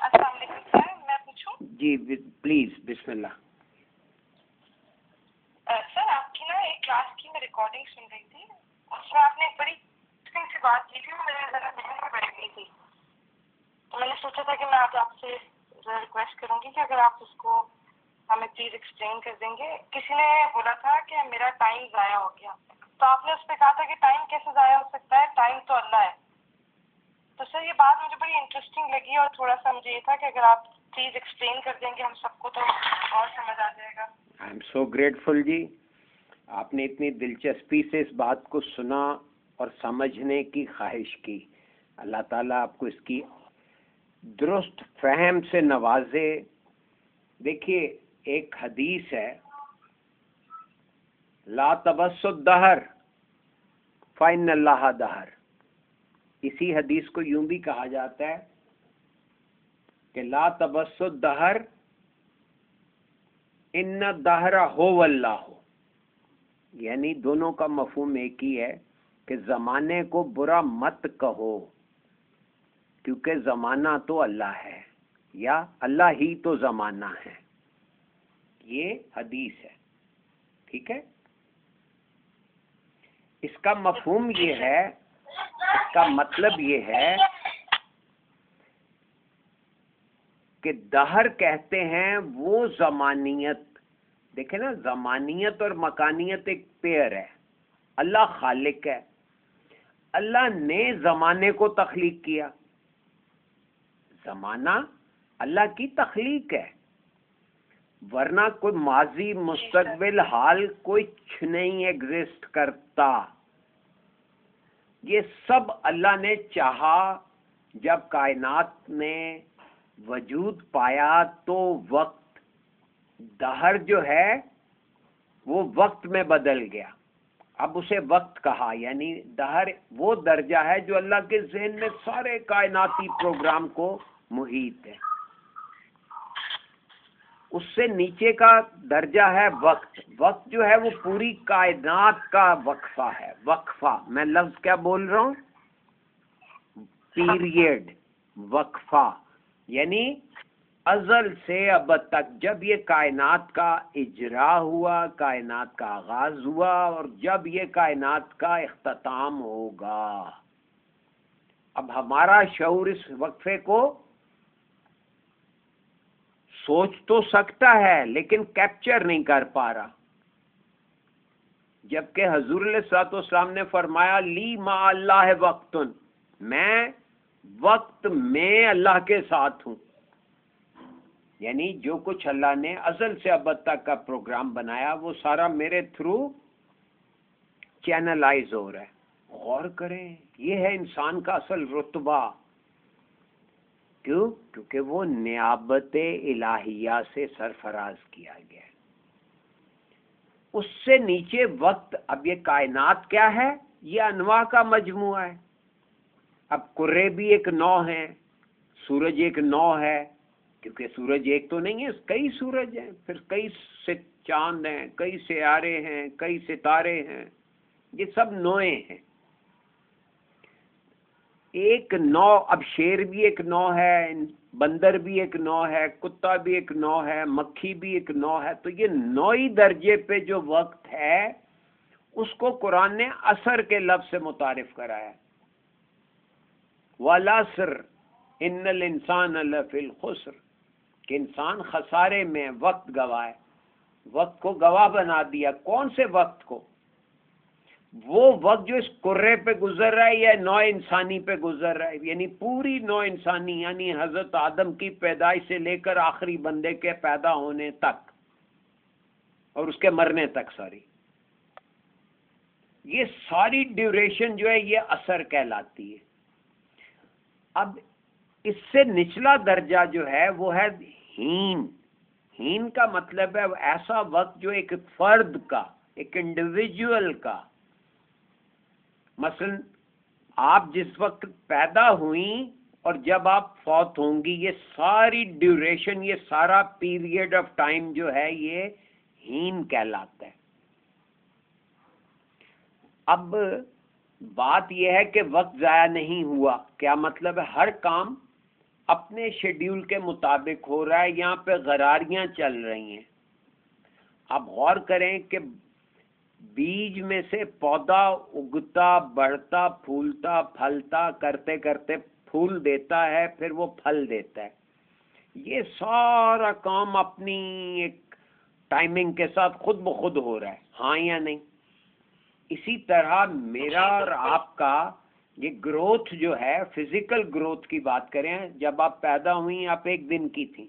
अस्सलाम वालेकुम सर, मैं पूछूं? जी प्लीज बिस्मिल्लाह। सर आपकी ना एक क्लास की मैं रिकॉर्डिंग सुन रही थी, उसमें आपने एक बड़ी इंटरेस्टिंग सी बात की थी, वो मेरे जरा ध्यान में बैठ गई थी, तो मैंने सोचा था कि मैं आज आपसे रिक्वेस्ट करूंगी कि अगर आप उसको हमें प्लीज एक्सप्लेन कर देंगे। किसी ने बोला था कि मेरा टाइम ज़ाया हो गया, तो आपने उस पर कहा था कि टाइम कैसे ज़ाया हो सकता है, टाइम तो अल्लाह है। तो सर ये बात मुझे बड़ी इंटरेस्टिंग लगी और थोड़ा सा मुझे ये था कि अगर आप प्लीज एक्सप्लेन कर देंगे हम सबको तो और समझ आ जाएगा। आई एम सो ग्रेटफुल जी, आपने इतनी दिलचस्पी से इस बात को सुना और समझने की ख्वाहिश की। अल्लाह ताला आपको इसकी दुरुस्त फहम से नवाजे। देखिए एक हदीस है, ला तबस्सुद दहर फ़इन्न अल्लाह दहर। इसी हदीस को यूं भी कहा जाता है कि ला तबस्सुद दहर इन्न दहरा हो वल्लाह हो, यानी दोनों का मफहूम एक ही है कि ज़माने को बुरा मत कहो क्योंकि ज़माना तो अल्लाह है या अल्लाह ही तो ज़माना है। ये हदीस है, ठीक है। इसका मफहूम ये है, इसका मतलब ये है कि दहर कहते हैं वो ज़मानियत। देखें ना, ज़मानियत और मकानियत एक पेयर है। अल्लाह खालिक है, अल्लाह ने ज़माने को तख्लीक किया। ज़माना अल्लाह की तख्लीक है, वरना कोई माजी मुस्तकबिल हाल कुछ नहीं एग्जिस्ट करता। ये सब अल्लाह ने चाहा। जब कायनात ने वजूद पाया तो वक्त दहर जो है वो वक्त में बदल गया। अब उसे वक्त कहा, यानी दहर वो दर्जा है जो अल्लाह के ज़हन में सारे कायनाती प्रोग्राम को मुहीत है। उससे नीचे का दर्जा है वक्त। वक्त जो है वो पूरी कायनात का वक्फा है। वक्फा, मैं लफ्ज क्या बोल रहा हूँ, पीरियड, वक्फा, यानी अजल से अब तक जब ये कायनात का इजरा हुआ, कायनात का आगाज हुआ और जब ये कायनात का इख्तिताम होगा। अब हमारा शऊर इस वक्फे को सोच तो सकता है लेकिन कैप्चर नहीं कर पा रहा। जबकि हजूर अलैहिस्सलाम ने फरमाया ली मा अल्लाह वक्तुन, मैं वक्त में अल्लाह के साथ हूँ। यानी जो कुछ अल्लाह ने अज़ल से अब तक का प्रोग्राम बनाया वो सारा मेरे थ्रू चैनलाइज हो रहा है। गौर करें, ये है इंसान का असल रुतबा। क्यों? क्योंकि वो नियाबत इलाहिया से सरफराज किया गया है। उससे नीचे वक्त, अब ये कायनात क्या है, ये अनवा का मजमुआ है। अब कुर्रे भी एक नौ है, सूरज एक नौ है, क्योंकि सूरज एक तो नहीं है, कई सूरज हैं, फिर कई से चांद हैं, कई सियारे हैं, कई सितारे हैं, ये सब नौए हैं। एक नौ, अब शेर भी एक नौ है, बंदर भी एक नौ है, कुत्ता भी एक नौ है, मक्खी भी एक नौ है। तो ये नौई दर्जे पे जो वक्त है उसको कुरान ने असर के लफ्ज से मुतारिफ कराया। वलअस्र इन्नल इंसान लफिल खुस्र, कि इंसान खसारे में, वक्त गवाए। वक्त को गवाह बना दिया। कौन से वक्त को? वो वक्त जो इस कुर्रे पे गुजर रहा है या नौ इंसानी पे गुजर रहा है, यानी पूरी नौ इंसानी, यानी हजरत आदम की पैदाइश से लेकर आखिरी बंदे के पैदा होने तक और उसके मरने तक, सॉरी, ये सारी ड्यूरेशन जो है ये असर कहलाती है। अब इससे निचला दर्जा जो है वो है हीन। हीन का मतलब है ऐसा वक्त जो एक फर्द का, एक इंडिविजुअल का, मसलन आप जिस वक्त पैदा हुई और जब आप फौत होंगी, ये सारी ड्यूरेशन, ये सारा पीरियड ऑफ टाइम जो है ये हीन कहलाता है। अब बात यह है कि वक्त ज़ाया नहीं हुआ, क्या मतलब है? हर काम اپنے شیڈیول کے مطابق ہو رہا ہے، یہاں پہ غراریاں چل رہی ہیں. آپ غور کریں کہ بیج میں سے پودا اگتا، بڑھتا، پھولتا، پھلتا، کرتے کرتے پھول دیتا ہے، پھر وہ پھل دیتا ہے. یہ سارا کام اپنی ایک ٹائمنگ کے ساتھ خود بخود ہو رہا ہے، ہاں یا نہیں؟ اسی طرح میرا اور آپ کا یہ گروتھ جو ہے، فزیکل گروتھ کی بات کریں، جب آپ پیدا ہوئی آپ 1 دن کی تھی،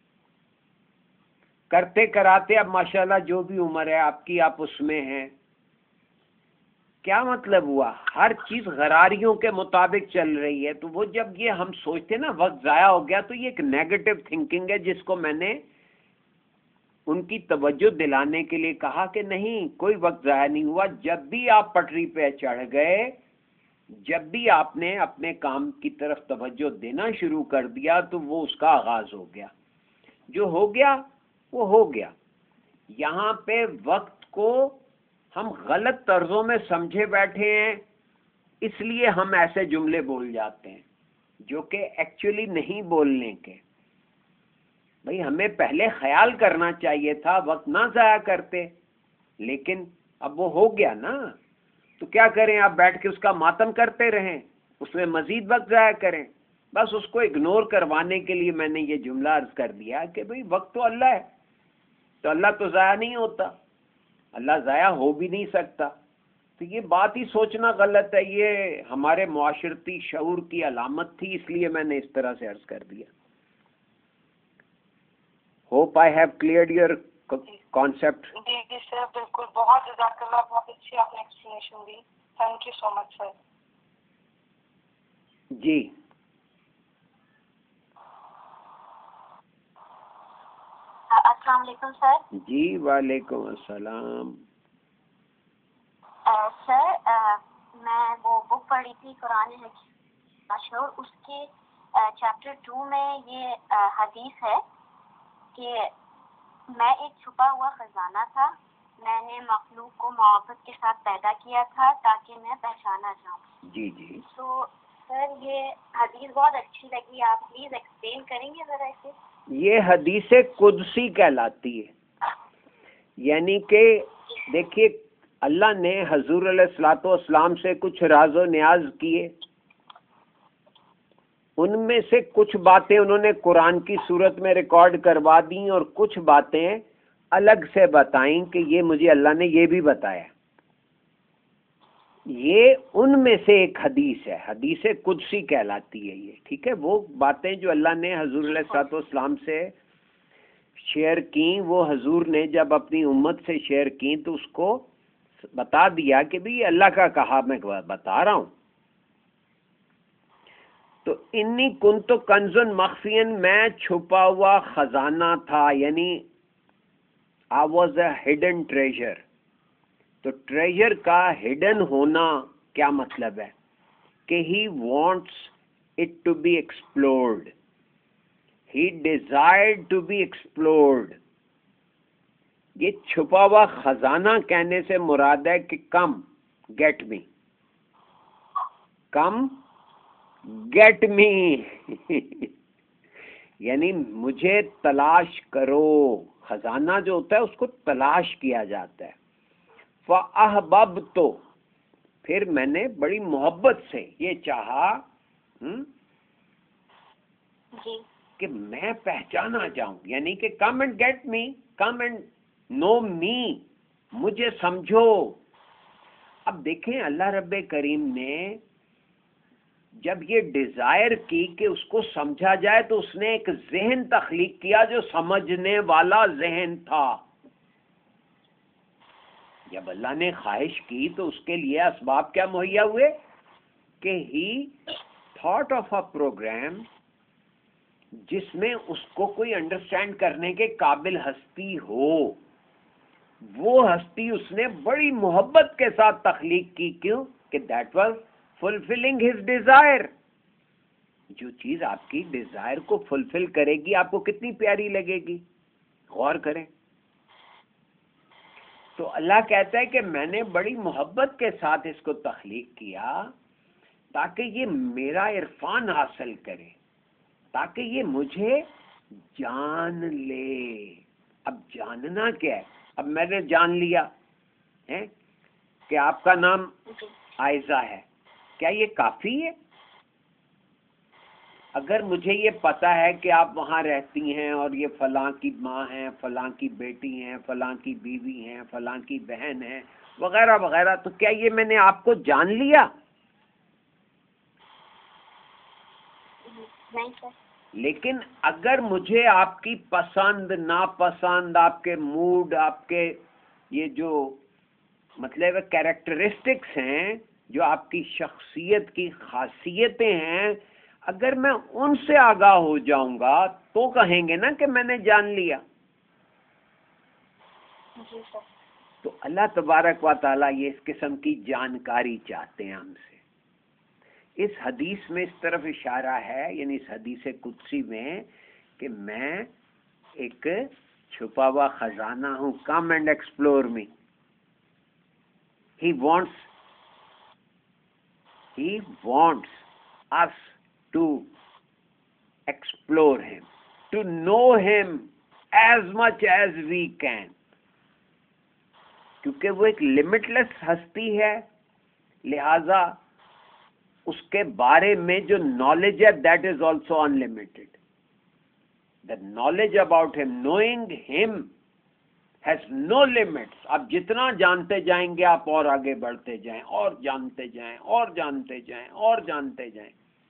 کرتے کراتے اب ماشاءاللہ جو بھی عمر ہے آپ کی، آپ اس میں ہیں. کیا مطلب ہوا؟ ہر چیز غراریوں کے مطابق چل رہی ہے. تو وہ جب یہ ہم سوچتے ہیں نا وقت ضائع ہو گیا، تو یہ ایک نیگیٹو تھنکنگ ہے، جس کو میں نے ان کی توجہ دلانے کے لیے کہا کہ نہیں، کوئی وقت ضائع نہیں ہوا. جب بھی آپ پٹری پہ چڑھ گئے، جب بھی آپ نے اپنے کام کی طرف توجہ دینا شروع کر دیا، تو وہ اس کا آغاز ہو گیا. جو ہو گیا وہ ہو گیا. یہاں پہ وقت کو ہم غلط طرزوں میں سمجھے بیٹھے ہیں، اس لیے ہم ایسے جملے بول جاتے ہیں جو کہ ایکچولی نہیں بولنے کے. بھئی ہمیں پہلے خیال کرنا چاہیے تھا، وقت نہ ضائع کرتے، لیکن اب وہ ہو گیا نا. تو کیا کریں؟ آپ بیٹھ کے اس کا ماتم کرتے رہیں، اس میں مزید وقت ضائع کریں؟ بس اس کو اگنور کروانے کے لیے میں نے یہ جملہ عرض کر دیا کہ بھئی وقت تو اللہ ہے، تو اللہ تو ضائع نہیں ہوتا، اللہ ضائع ہو بھی نہیں سکتا. تو یہ بات ہی سوچنا غلط ہے، یہ ہمارے معاشرتی شعور کی علامت تھی، اس لیے میں نے اس طرح سے عرض کر دیا. Hope I have cleared your concept. جی جی سر، بالکل. بہت جزاک اللہ، بہت اچھی آپ نے ایکسپلینیشن دی. Thank you so much sir. جی السلام علیکم سر. جی وعلیکم السلام. سر میں وہ بک پڑھی تھی قرآن شعور، اس کے چیپٹر 2 میں یہ حدیث ہے کہ میں ایک چھپا ہوا خزانہ تھا، میں نے مخلوق کو محبت کے ساتھ پیدا کیا تھا تاکہ میں پہچانا جاؤں. جی جی. تو سر یہ حدیث بہت اچھی لگی، آپ پلیز ایکسپلین کریں گے ذرا اسے؟ یہ حدیث قدسی کہلاتی ہے. یعنی کہ دیکھیے، اللہ نے حضور علیہ الصلوۃ والسلام سے کچھ راز و نیاز کیے، ان میں سے کچھ باتیں انہوں نے قرآن کی صورت میں ریکارڈ کروا دیں، اور کچھ باتیں الگ سے بتائیں کہ یہ مجھے اللہ نے یہ بھی بتایا. یہ ان میں سے ایک حدیث ہے، حدیث قدسی کہلاتی ہے یہ. ٹھیک ہے، وہ باتیں جو اللہ نے حضور علیہ الصلوۃ والسلام سے شیئر کیں، وہ حضور نے جب اپنی امت سے شیئر کیں تو اس کو بتا دیا کہ بھی اللہ کا کہا، میں بتا رہا ہوں. تو انی کنت کنزن مخفین، میں چھپا ہوا خزانہ تھا، یعنی I was a hidden treasure. تو ٹریجر کا ہڈن ہونا کیا مطلب ہے؟ کہ he wants it to be explored. He desired to be explored. یہ چھپا ہوا خزانہ کہنے سے مراد ہے کہ کم گیٹ می، کم گیٹ می یعنی مجھے تلاش کرو. خزانہ جو ہوتا ہے اس کو تلاش کیا جاتا ہے. فَأَحْبَبْتُ، پھر میں نے بڑی محبت سے یہ چاہا کہ میں پہچانا جاؤں، یعنی کہ come and get me, come and know me, مجھے سمجھو. اب دیکھیں اللہ رب کریم نے جب یہ ڈیزائر کی کہ اس کو سمجھا جائے، تو اس نے ایک ذہن تخلیق کیا جو سمجھنے والا ذہن تھا. جب اللہ نے خواہش کی تو اس کے لیے اسباب کیا مہیا ہوئے کہ he thought of a program جس میں اس کو کوئی انڈرسٹینڈ کرنے کے قابل ہستی ہو. وہ ہستی اس نے بڑی محبت کے ساتھ تخلیق کی. کیوں؟ کہ that was fulfilling his desire. جو چیز آپ کی ڈیزائر کو فلفل کرے گی آپ کو کتنی پیاری لگے گی، غور کریں. تو اللہ کہتا ہے کہ میں نے بڑی محبت کے ساتھ اس کو تخلیق کیا تاکہ یہ میرا عرفان حاصل کرے. تاکہ یہ مجھے جان لے. اب جاننا کیا ہے؟ اب میں نے جان لیا ہے کہ آپ کا نام عائزہ ہے. کیا یہ کافی ہے؟ اگر مجھے یہ پتا ہے کہ آپ وہاں رہتی ہیں اور یہ فلاں کی ماں ہیں، فلاں کی بیٹی ہیں، فلاں کی بیوی ہیں، فلاں کی بہن ہیں وغیرہ وغیرہ، تو کیا یہ میں نے آپ کو جان لیا؟ نہیں سر. لیکن اگر مجھے آپ کی پسند ناپسند، آپ کے موڈ، آپ کے یہ جو مطلب کیریکٹرسٹکس ہیں، جو آپ کی شخصیت کی خاصیتیں ہیں، اگر میں ان سے آگاہ ہو جاؤں گا تو کہیں گے نا کہ میں نے جان لیا. جی سر. تو اللہ تبارک و تعالیٰ یہ اس قسم کی جانکاری چاہتے ہیں ہم سے. اس حدیث میں اس طرف اشارہ ہے، یعنی اس حدیث قدسی میں، کہ میں ایک چھپا ہوا خزانہ ہوں. Come and explore me. He wants us to explore him, to know him as much as we can. کیونکہ وہ ایک لمٹ لیس ہستی ہے، لہذا اس کے بارے میں جو نالج ہے that is also unlimited. The knowledge about ہم، نوئنگ ہم has no limits. آپ جتنا جانتے جائیں گے آپ اور آگے بڑھتے جائیں، اور جانتے جائیں، اور جانتے جائیں، اور جانتے جائیں.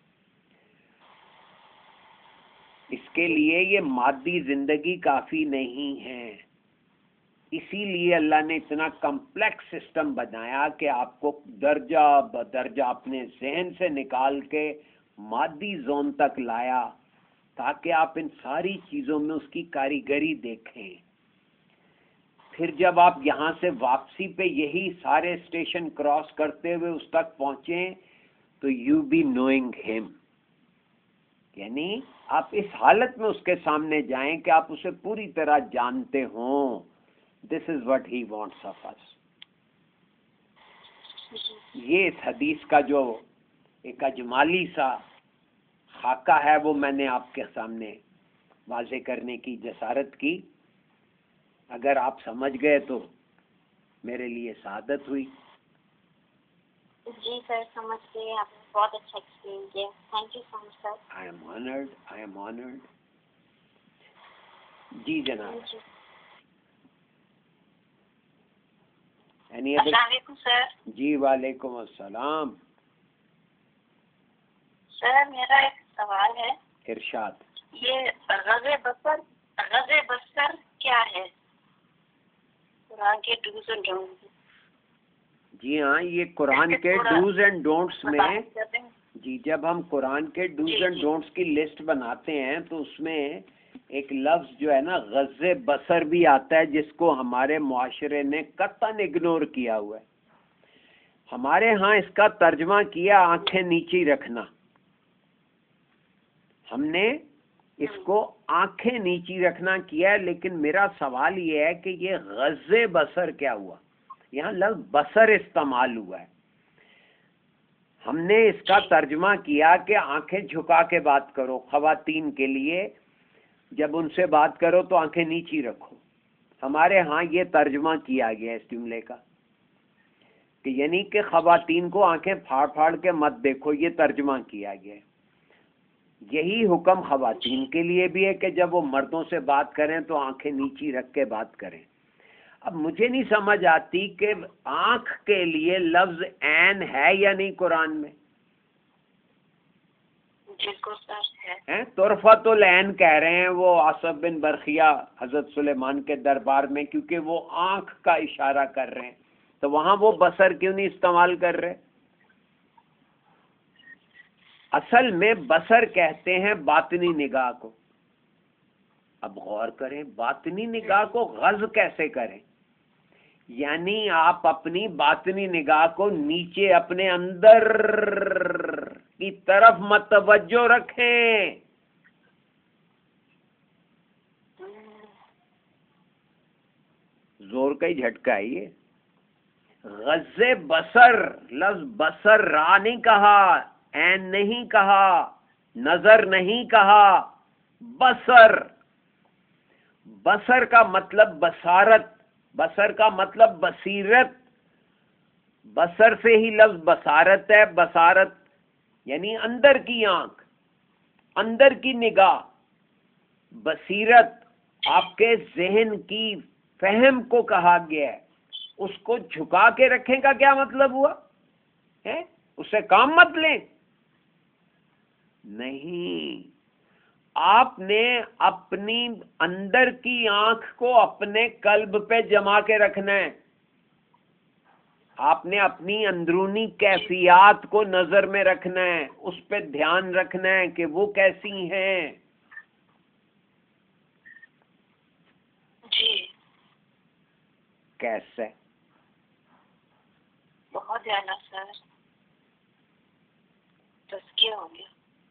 اس کے لیے یہ مادی زندگی کافی نہیں ہے. اسی لیے اللہ نے اتنا کمپلیکس سسٹم بنایا کہ آپ کو درجہ بدرجہ اپنے ذہن سے نکال کے مادی زون تک لایا، تاکہ آپ ان ساری چیزوں میں اس کی کاریگری دیکھیں. پھر جب آپ یہاں سے واپسی پہ یہی سارے اسٹیشن کراس کرتے ہوئے اس تک پہنچیں تو یو بی نوئنگ ہم، یعنی آپ اس حالت میں اس کے سامنے جائیں کہ آپ اسے پوری طرح جانتے ہوں. This is what he wants of us. یہ اس حدیث کا جو ایک اجمالی سا خاکہ ہے وہ میں نے آپ کے سامنے واضح کرنے کی جسارت کی. اگر آپ سمجھ گئے تو میرے لیے سعادت ہوئی. جی سر سمجھ گئے. آپ نے بہت اچھا ایکسپلین کیا. Thank you so much sir. I am honoured. جی جناب. السلام علیکم سر. جی وعلیکم السلام. سر میرا ایک سوال ہے. ارشاد. یہ غز بصر کیا ہے؟ قرآن کے ڈوز اینڈ ڈونٹس. جی ہاں، یہ قرآن کے ڈوز اینڈ ڈونٹس میں، جی جب ہم قرآن کے ڈوز اینڈ ڈونٹس کی لسٹ بناتے ہیں تو اس میں ایک لفظ جو ہے نا غض بصر بھی آتا ہے، جس کو ہمارے معاشرے نے قطعاً اگنور کیا ہوا ہے. ہمارے ہاں اس کا ترجمہ کیا آنکھیں نیچی رکھنا. ہم نے اس کو آنکھیں نیچی رکھنا کیا ہے، لیکن میرا سوال یہ ہے کہ یہ غض بصر کیا ہوا؟ یہاں لفظ بصر استعمال ہوا ہے. ہم نے اس کا ترجمہ کیا کہ آنکھیں جھکا کے بات کرو. خواتین کے لیے جب ان سے بات کرو تو آنکھیں نیچی رکھو. ہمارے ہاں یہ ترجمہ کیا گیا اس جملے کا کہ یعنی کہ خواتین کو آنکھیں پھاڑ پھاڑ کے مت دیکھو، یہ ترجمہ کیا گیا ہے. یہی حکم خواتین کے لیے بھی ہے کہ جب وہ مردوں سے بات کریں تو آنکھیں نیچی رکھ کے بات کریں. اب مجھے نہیں سمجھ آتی کہ آنکھ کے لیے لفظ عین ہے یا نہیں قرآن میں. بالکل سر ہے. طرفت العین کہہ رہے ہیں وہ آصف بن برخیہ حضرت سلیمان کے دربار میں، کیونکہ وہ آنکھ کا اشارہ کر رہے ہیں. تو وہاں وہ بصر کیوں نہیں استعمال کر رہے؟ اصل میں بصر کہتے ہیں باطنی نگاہ کو. اب غور کریں، باطنی نگاہ کو غض کیسے کریں؟ یعنی آپ اپنی باطنی نگاہ کو نیچے اپنے اندر کی طرف متوجہ رکھیں. زور کا ہی جھٹکا ہے یہ. غض بصر، لفظ بصر را نہیں کہا، عین نہیں کہا، نظر نہیں کہا، بصر. بصر کا مطلب بصارت، بصر کا مطلب بصیرت، بصر سے ہی لفظ بصارت ہے. بصارت یعنی اندر کی آنکھ، اندر کی نگاہ. بصیرت آپ کے ذہن کی فہم کو کہا گیا ہے. اس کو جھکا کے رکھیں کا کیا مطلب ہوا ہے؟ اس سے کام مت لیں. نہیں، آپ نے اپنی اندر کی آنکھ کو اپنے قلب پہ جما کے رکھنا ہے. آپ نے اپنی اندرونی کیفیات کو نظر میں رکھنا ہے، اس پہ دھیان رکھنا ہے کہ وہ کیسی ہیں. جی کیسے؟ بہت زیادہ سر، تزکیہ ہو گیا.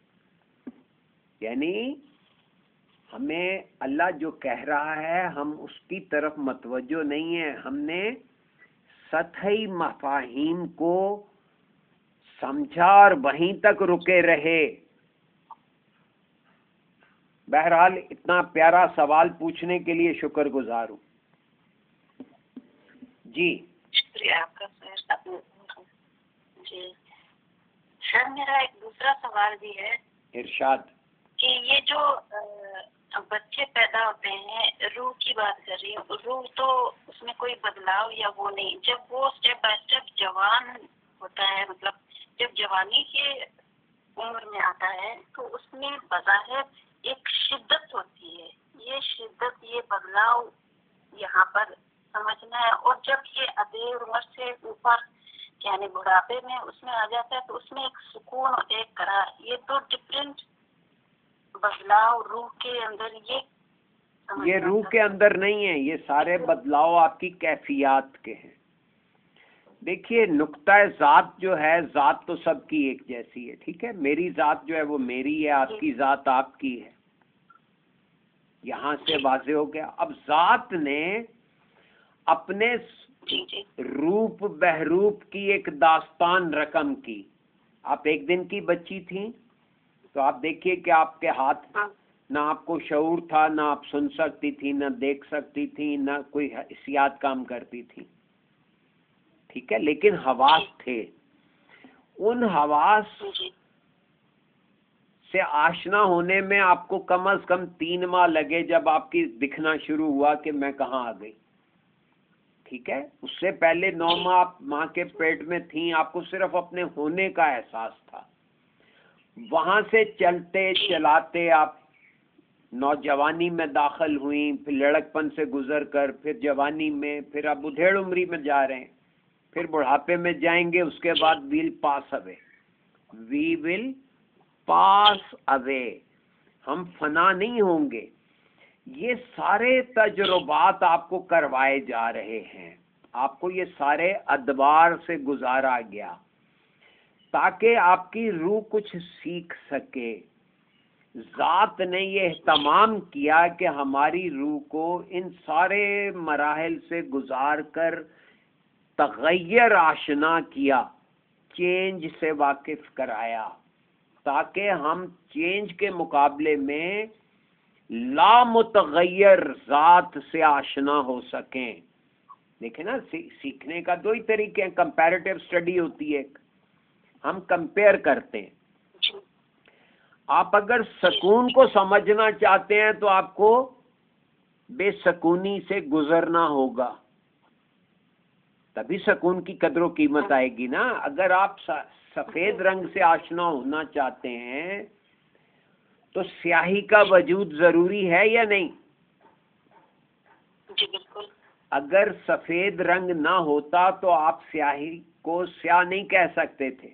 یعنی ہمیں اللہ جو کہہ رہا ہے ہم اس کی طرف متوجہ نہیں ہیں، ہم نے سطحی مفاہیم کو سمجھا اور وہیں تک رکے رہے. بہرحال اتنا پیارا سوال پوچھنے کے لیے شکر گزار ہوں. جی شکریہ آپ کا سر. جی سر، میرا ایک دوسرا سوال بھی ہے ارشاد. کہ یہ جو بچے پیدا ہوتے ہیں، روح کی بات کر رہی ہوں. روح تو اس میں کوئی بدلاؤ یا وہ نہیں، جب وہ اسٹیپ بائی اسٹیپ جوان ہوتا ہے، مطلب جب جوانی کے عمر میں آتا ہے تو اس میں بظاہر ایک شدت ہوتی ہے. یہ شدت، یہ بدلاؤ یہاں پر سمجھنا ہے. اور جب یہ ادھیر عمر سے اوپر یعنی بڑھاپے میں اس میں آ جاتا ہے تو اس میں ایک سکون اور ایک قرار، یہ دو ڈفرینٹ بدلاؤ روح کے اندر. یہ روح کے اندر نہیں ہے، یہ سارے بدلاؤ آپ کی کیفیات کے ہیں. دیکھیے نقطہ ذات جو ہے، ذات تو سب کی ایک جیسی ہے، ٹھیک ہے. میری ذات جو ہے وہ میری ہے، آپ کی ذات آپ کی ہے. یہاں سے واضح ہو گیا. اب ذات نے اپنے روپ بہروپ کی ایک داستان رقم کی. آپ ایک دن کی بچی تھیں تو آپ دیکھیے کہ آپ کے ہاتھ، نہ آپ کو شعور تھا، نہ آپ سن سکتی تھی، نہ دیکھ سکتی تھی، نہ کوئی حسیات کام کرتی تھی، ٹھیک ہے. لیکن حواس تھے. ان حواس سے آشنا ہونے میں آپ کو کم از کم 3 ماہ لگے، جب آپ کی دکھنا شروع ہوا کہ میں کہاں آ گئی، ٹھیک ہے. اس سے پہلے 9 ماہ آپ ماں کے پیٹ میں تھیں، آپ کو صرف اپنے ہونے کا احساس تھا. وہاں سے چلتے چلاتے آپ نوجوانی میں داخل ہوئیں، پھر لڑکپن سے گزر کر پھر جوانی میں، پھر اب ادھیڑ عمری میں جا رہے ہیں، پھر بڑھاپے میں جائیں گے. اس کے بعد ویل پاس اوے، وی ول پاس اوے، ہم فنا نہیں ہوں گے. یہ سارے تجربات آپ کو کروائے جا رہے ہیں، آپ کو یہ سارے ادوار سے گزارا گیا تاکہ آپ کی روح کچھ سیکھ سکے. ذات نے یہ اہتمام کیا کہ ہماری روح کو ان سارے مراحل سے گزار کر تغیر آشنا کیا، چینج سے واقف کرایا، تاکہ ہم چینج کے مقابلے میں لامتغیر ذات سے آشنا ہو سکیں. دیکھیں نا، سیکھنے کا 2 ہی طریقے ہیں. کمپیریٹیو اسٹڈی ہوتی ہے، ہم کمپیئر کرتے ہیں. آپ اگر سکون کو سمجھنا چاہتے ہیں تو آپ کو بے سکونی سے گزرنا ہوگا، تبھی سکون کی قدر و قیمت آئے گی نا. اگر آپ سفید رنگ سے آشنا ہونا چاہتے ہیں تو سیاہی کا وجود ضروری ہے یا نہیں؟ جی بالکل. اگر سفید رنگ نہ ہوتا تو آپ سیاہی کو سیاہ نہیں کہہ سکتے تھے.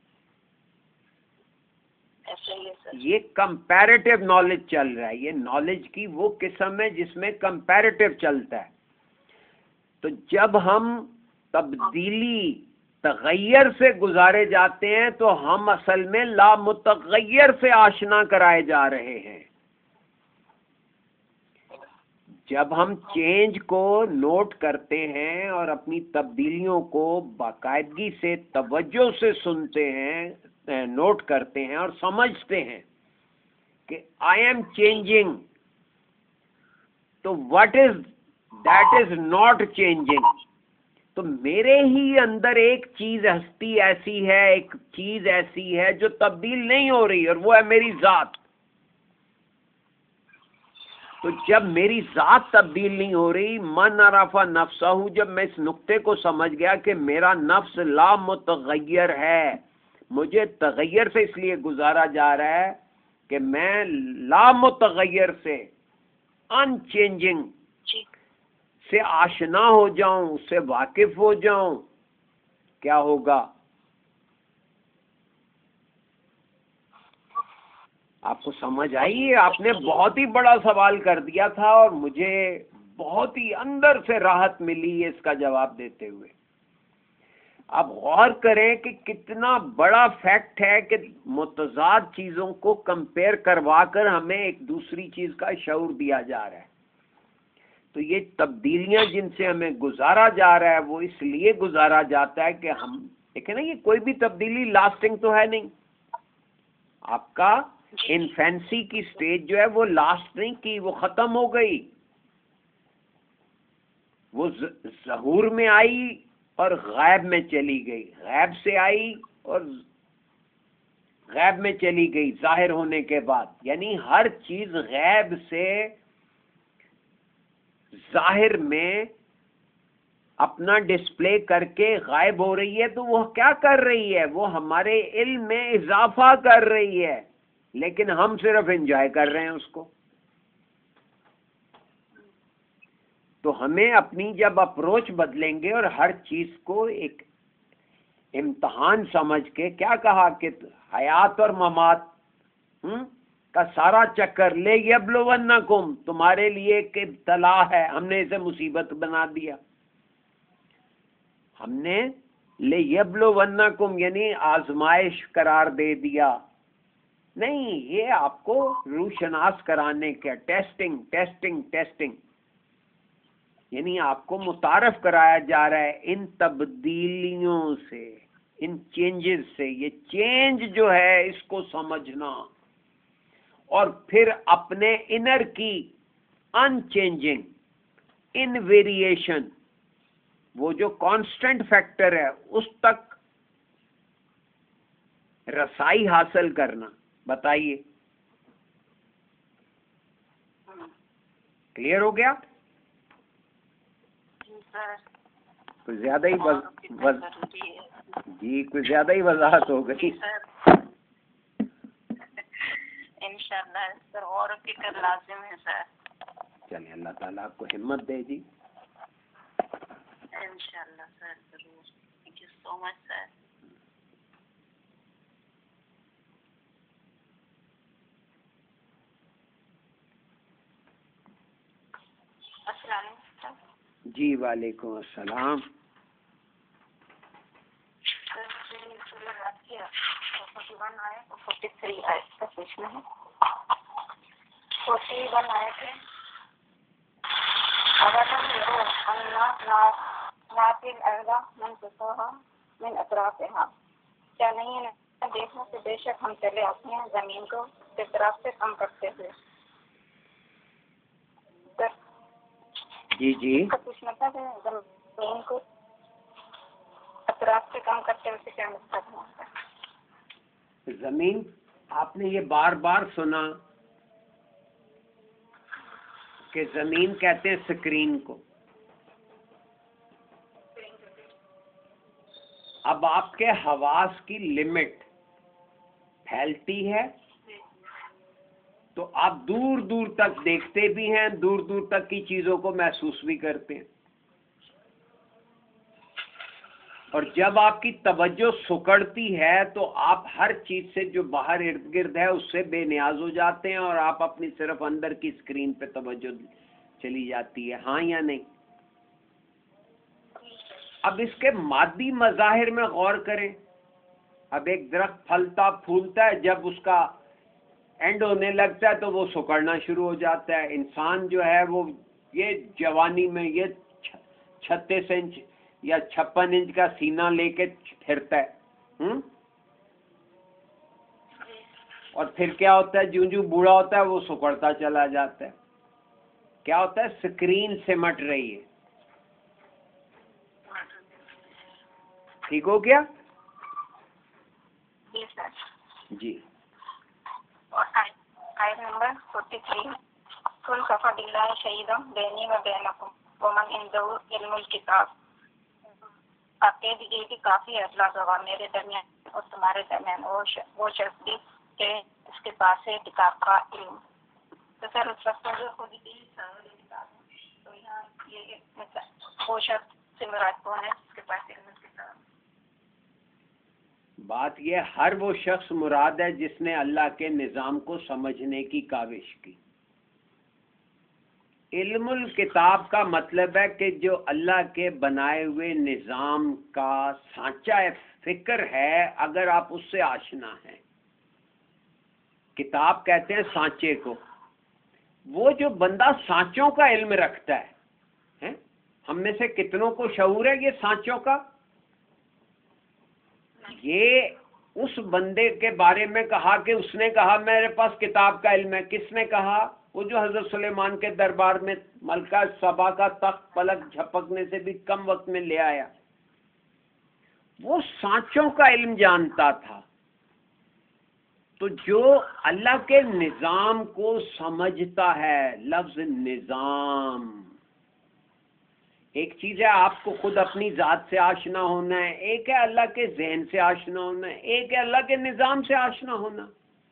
یہ کمپیریٹیو نالج چل رہا ہے. یہ نالج کی وہ قسم ہے جس میں کمپیریٹیو چلتا ہے. تو جب ہم تبدیلی تغیر سے گزارے جاتے ہیں تو ہم اصل میں لامتغیر سے آشنا کرائے جا رہے ہیں. جب ہم چینج کو نوٹ کرتے ہیں اور اپنی تبدیلیوں کو باقاعدگی سے توجہ سے سنتے ہیں، نوٹ کرتے ہیں اور سمجھتے ہیں کہ آئی ایم چینجنگ، تو what is that is not changing. تو میرے ہی اندر ایک چیز ہستی ایسی ہے، ایک چیز ایسی ہے جو تبدیل نہیں ہو رہی، اور وہ ہے میری ذات. تو جب میری ذات تبدیل نہیں ہو رہی، من عرف نفسہ، جب میں اس نقطے کو سمجھ گیا کہ میرا نفس لا متغیر ہے، مجھے تغیر سے اس لیے گزارا جا رہا ہے کہ میں لا متغیر سے، ان چینجنگ سے آشنا ہو جاؤں، اس سے واقف ہو جاؤں، کیا ہوگا؟ آپ کو سمجھ آئی؟ آپ نے بہت ہی بڑا سوال کر دیا تھا، اور مجھے بہت ہی اندر سے راحت ملی ہے اس کا جواب دیتے ہوئے. آپ غور کریں کہ کتنا بڑا فیکٹ ہے کہ متضاد چیزوں کو کمپیئر کروا کر ہمیں ایک دوسری چیز کا شعور دیا جا رہا ہے. تو یہ تبدیلیاں جن سے ہمیں گزارا جا رہا ہے، وہ اس لیے گزارا جاتا ہے کہ ہم دیکھیں نا، یہ کوئی بھی تبدیلی لاسٹنگ تو ہے نہیں. آپ کا انفینسی کی سٹیج جو ہے وہ لاسٹ نہیں کی، وہ ختم ہو گئی. وہ ظہور میں آئی اور غیب میں چلی گئی، غیب سے آئی اور غیب میں چلی گئی ظاہر ہونے کے بعد. یعنی ہر چیز غیب سے ظاہر میں اپنا ڈسپلے کر کے غائب ہو رہی ہے. تو وہ کیا کر رہی ہے؟ وہ ہمارے علم میں اضافہ کر رہی ہے، لیکن ہم صرف انجوائے کر رہے ہیں اس کو. تو ہمیں اپنی جب اپروچ بدلیں گے اور ہر چیز کو ایک امتحان سمجھ کے، کیا کہا کہ حیات اور ممات کا سارا چکر لے یبلونکم، تمہارے لیے ایک ابتلا ہے، ہم نے اسے مصیبت بنا دیا. ہم نے لے یبلونکم یعنی آزمائش قرار دے دیا. نہیں، یہ آپ کو روشناس کرانے کا، ٹیسٹنگ ٹیسٹنگ ٹیسٹنگ، یعنی آپ کو متعارف کرایا جا رہا ہے ان تبدیلیوں سے، ان چینجز سے. یہ چینج جو ہے اس کو سمجھنا، اور پھر اپنے انر کی ان چینجنگ، ان ویریشن، وہ جو کانسٹنٹ فیکٹر ہے اس تک رسائی حاصل کرنا. بتائیے، کلیئر ہو گیا؟ کچھ زیادہ ہی جی کچھ زیادہ ہی وضاحت ہو گئی. انشاءاللہ سر، اور فکر لازم ہے سر. چلیے، اللہ تعالیٰ آپ کو ہمت دے جی. انشاءاللہ سر، ضرور. Thank you so much sir. السلام علیکم. جی وعلیکم السلام. کیا نہیں ہے دیکھنے سے بے شک ہم چلے آتے ہیں زمین کو اطراف سے کم کرتے ہوئے. جی جی پوچھنا تھا کہ زمین کو اطراف سے کم کرتے ہوئے کیا مطلب ہے؟ زمین، آپ نے یہ بار بار سنا کہ زمین کہتے ہیں اسکرین کو. اب آپ کے حواس کی لمٹ پھیلتی ہے تو آپ دور دور تک دیکھتے بھی ہیں، دور دور تک کی چیزوں کو محسوس بھی کرتے ہیں. اور جب آپ کی توجہ سکڑتی ہے تو آپ ہر چیز سے جو باہر ارد گرد ہے اس سے بے نیاز ہو جاتے ہیں، اور آپ اپنی صرف اندر کی اسکرین پہ توجہ چلی جاتی ہے. ہاں یا نہیں؟ اب اس کے مادی مظاہر میں غور کریں. اب ایک درخت پھلتا پھولتا ہے، جب اس کا اینڈ ہونے لگتا ہے تو وہ سکڑنا شروع ہو جاتا ہے. انسان جو ہے وہ یہ جوانی میں یہ 36 انچ یا 56 انچ کا سینہ لے کے پھرتا ہے. اور پھر کیا ہوتا ہے، جوں جوں بوڑھا ہوتا ہے وہ سکڑتا چلا جاتا ہے. کیا ہوتا ہے، اسکرین سمٹ رہی ہے. ٹھیک ہو گیا جی سر. جی. اور آیت نمبر 43 کل کفا باللہ شہیدا بینی و بینکم ومن عنده علم الکتاب. آپ کہہ دیجیے کہ کافی ہے اللہ گواہ میرے درمیان اور تمہارے درمیان وہ شخص بھی کہ اس کے پاس ہے کتاب کا علم. تو سر اس وقت جو خود ہی کتاب تو یہاں یہ وہ شخص سے مراد کون ہے جس کے پاس علم کتاب؟ بات یہ ہر وہ شخص مراد ہے جس نے اللہ کے نظام کو سمجھنے کی کاوش کی. علم الکتاب کا مطلب ہے کہ جو اللہ کے بنائے ہوئے نظام کا سانچہ فکر ہے، اگر آپ اس سے آشنا ہیں. کتاب کہتے ہیں سانچے کو. وہ جو بندہ سانچوں کا علم رکھتا ہے، ہم میں سے کتنوں کو شعور ہے یہ سانچوں کا؟ یہ اس بندے کے بارے میں کہا کہ اس نے کہا میرے پاس کتاب کا علم ہے. کس نے کہا؟ وہ جو حضرت سلیمان کے دربار میں ملکہ سبا کا تخت پلک جھپکنے سے بھی کم وقت میں لے آیا. وہ سانچوں کا علم جانتا تھا. تو جو اللہ کے نظام کو سمجھتا ہے، لفظ نظام، ایک چیز ہے آپ کو خود اپنی ذات سے آشنا ہونا ہے، ایک ہے اللہ کے ذہن سے آشنا ہونا ہے، ایک ہے اللہ کے نظام سے آشنا ہونا.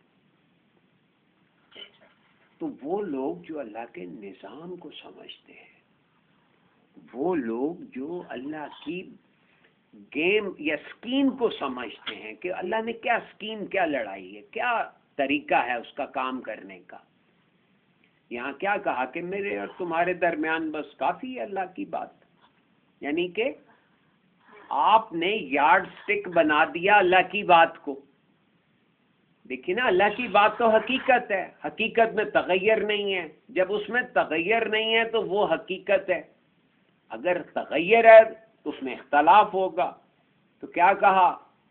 تو وہ لوگ جو اللہ کے نظام کو سمجھتے ہیں، وہ لوگ جو اللہ کی گیم یا اسکیم کو سمجھتے ہیں کہ اللہ نے کیا اسکیم، کیا لڑائی ہے، کیا طریقہ ہے اس کا کام کرنے کا. یہاں کیا کہا کہ میرے اور تمہارے درمیان بس کافی ہے اللہ کی بات. یعنی کہ آپ نے یارڈ سٹک بنا دیا اللہ کی بات کو. دیکھیے نا، اللہ کی بات تو حقیقت ہے، حقیقت میں تغیر نہیں ہے. جب اس میں تغیر نہیں ہے تو وہ حقیقت ہے. اگر تغیر ہے تو اس میں اختلاف ہوگا. تو کیا کہا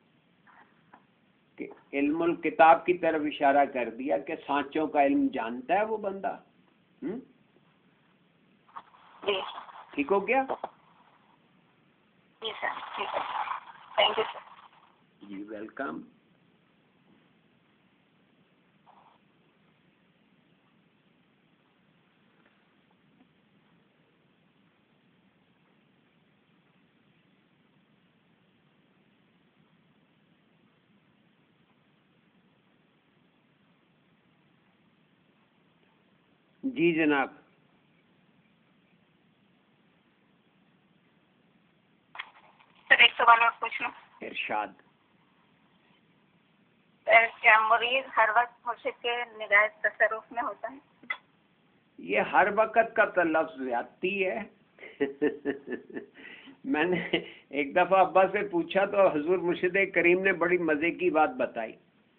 کہ علم الکتاب کی طرف اشارہ کر دیا کہ سانچوں کا علم جانتا ہے وہ بندہ. ٹھیک ہو گیا؟ جی سر. ٹھیک ہے، تھینک یو سر. جی ویلکم. جی جناب. سر ایک سوال اور پوچھ لوں؟ ارشاد. سر کیا مریض ہر وقت مرشد کے نگاہ تصرف میں ہوتا ہے؟ یہ ہر وقت کا تو لفظ زیادتی ہے. میں نے ایک دفعہ ابا سے پوچھا تو حضور مرشد کریم نے بڑی مزے کی بات بتائی.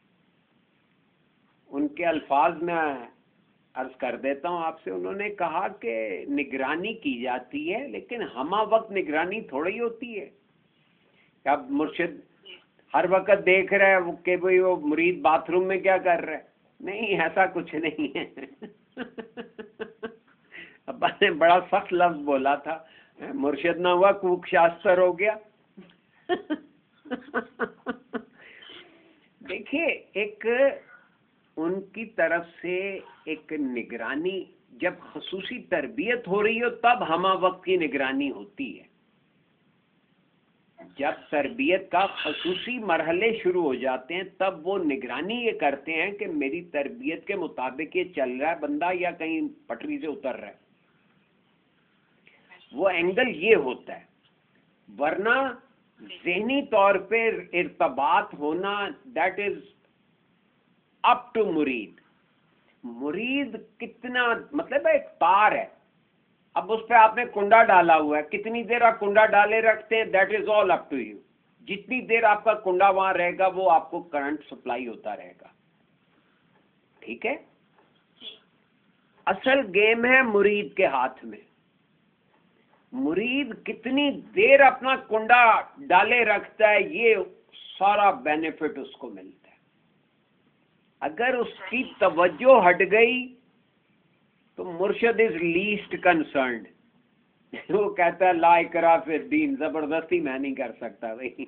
ان کے الفاظ میں عرض کر دیتا ہوں آپ سے. انہوں نے کہا کہ نگرانی کی جاتی ہے لیکن ہمہ وقت نگرانی تھوڑی ہوتی ہے. اب مرشد ہر وقت دیکھ رہا ہے کہ بھئی وہ مرید باتھ روم میں کیا کر رہا ہے. نہیں، ایسا کچھ نہیں ہے. ابا نے بڑا سخت لفظ بولا تھا، مرشد نہ ہوا کوک شاستر ہو گیا. دیکھیے، ایک ان کی طرف سے ایک نگرانی، جب خصوصی تربیت ہو رہی ہو تب ہمہ وقت کی نگرانی ہوتی ہے. جب تربیت کا خصوصی مرحلے شروع ہو جاتے ہیں تب وہ نگرانی یہ کرتے ہیں کہ میری تربیت کے مطابق یہ چل رہا ہے بندہ یا کہیں پٹری سے اتر رہا ہے. وہ اینگل یہ ہوتا ہے. ورنہ ذہنی طور پہ ارتباط ہونا دیٹ از اپ ٹو مرید. مرید کتنا، مطلب ایک تار ہے، اب اس پہ آپ نے کنڈا ڈالا ہوا ہے، کتنی دیر آپ کنڈا ڈالے رکھتے ہیں that is all up to you. جتنی دیر آپ کا کنڈا وہاں رہے گا وہ آپ کو کرنٹ سپلائی ہوتا رہے گا. ٹھیک ہے؟ اصل گیم ہے مرید کے ہاتھ میں. مرید کتنی دیر اپنا کنڈا ڈالے رکھتا ہے یہ سارا بینیفٹ اس کو ملتا ہے. اگر اس کی توجہ ہٹ گئی تو مرشد از لیسٹ کنسرنڈ. وہ کہتا ہے لا اکراہ فی الدین، زبردستی میں نہیں کر سکتا بھائی.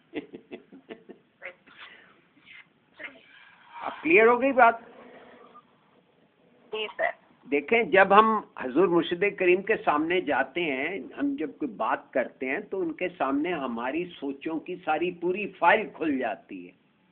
اب کلیئر ہو گئی بات؟ جی سر. دیکھیں جب ہم حضور مرشد کریم کے سامنے جاتے ہیں، ہم جب کوئی بات کرتے ہیں تو ان کے سامنے ہماری سوچوں کی ساری پوری فائل کھل جاتی ہے.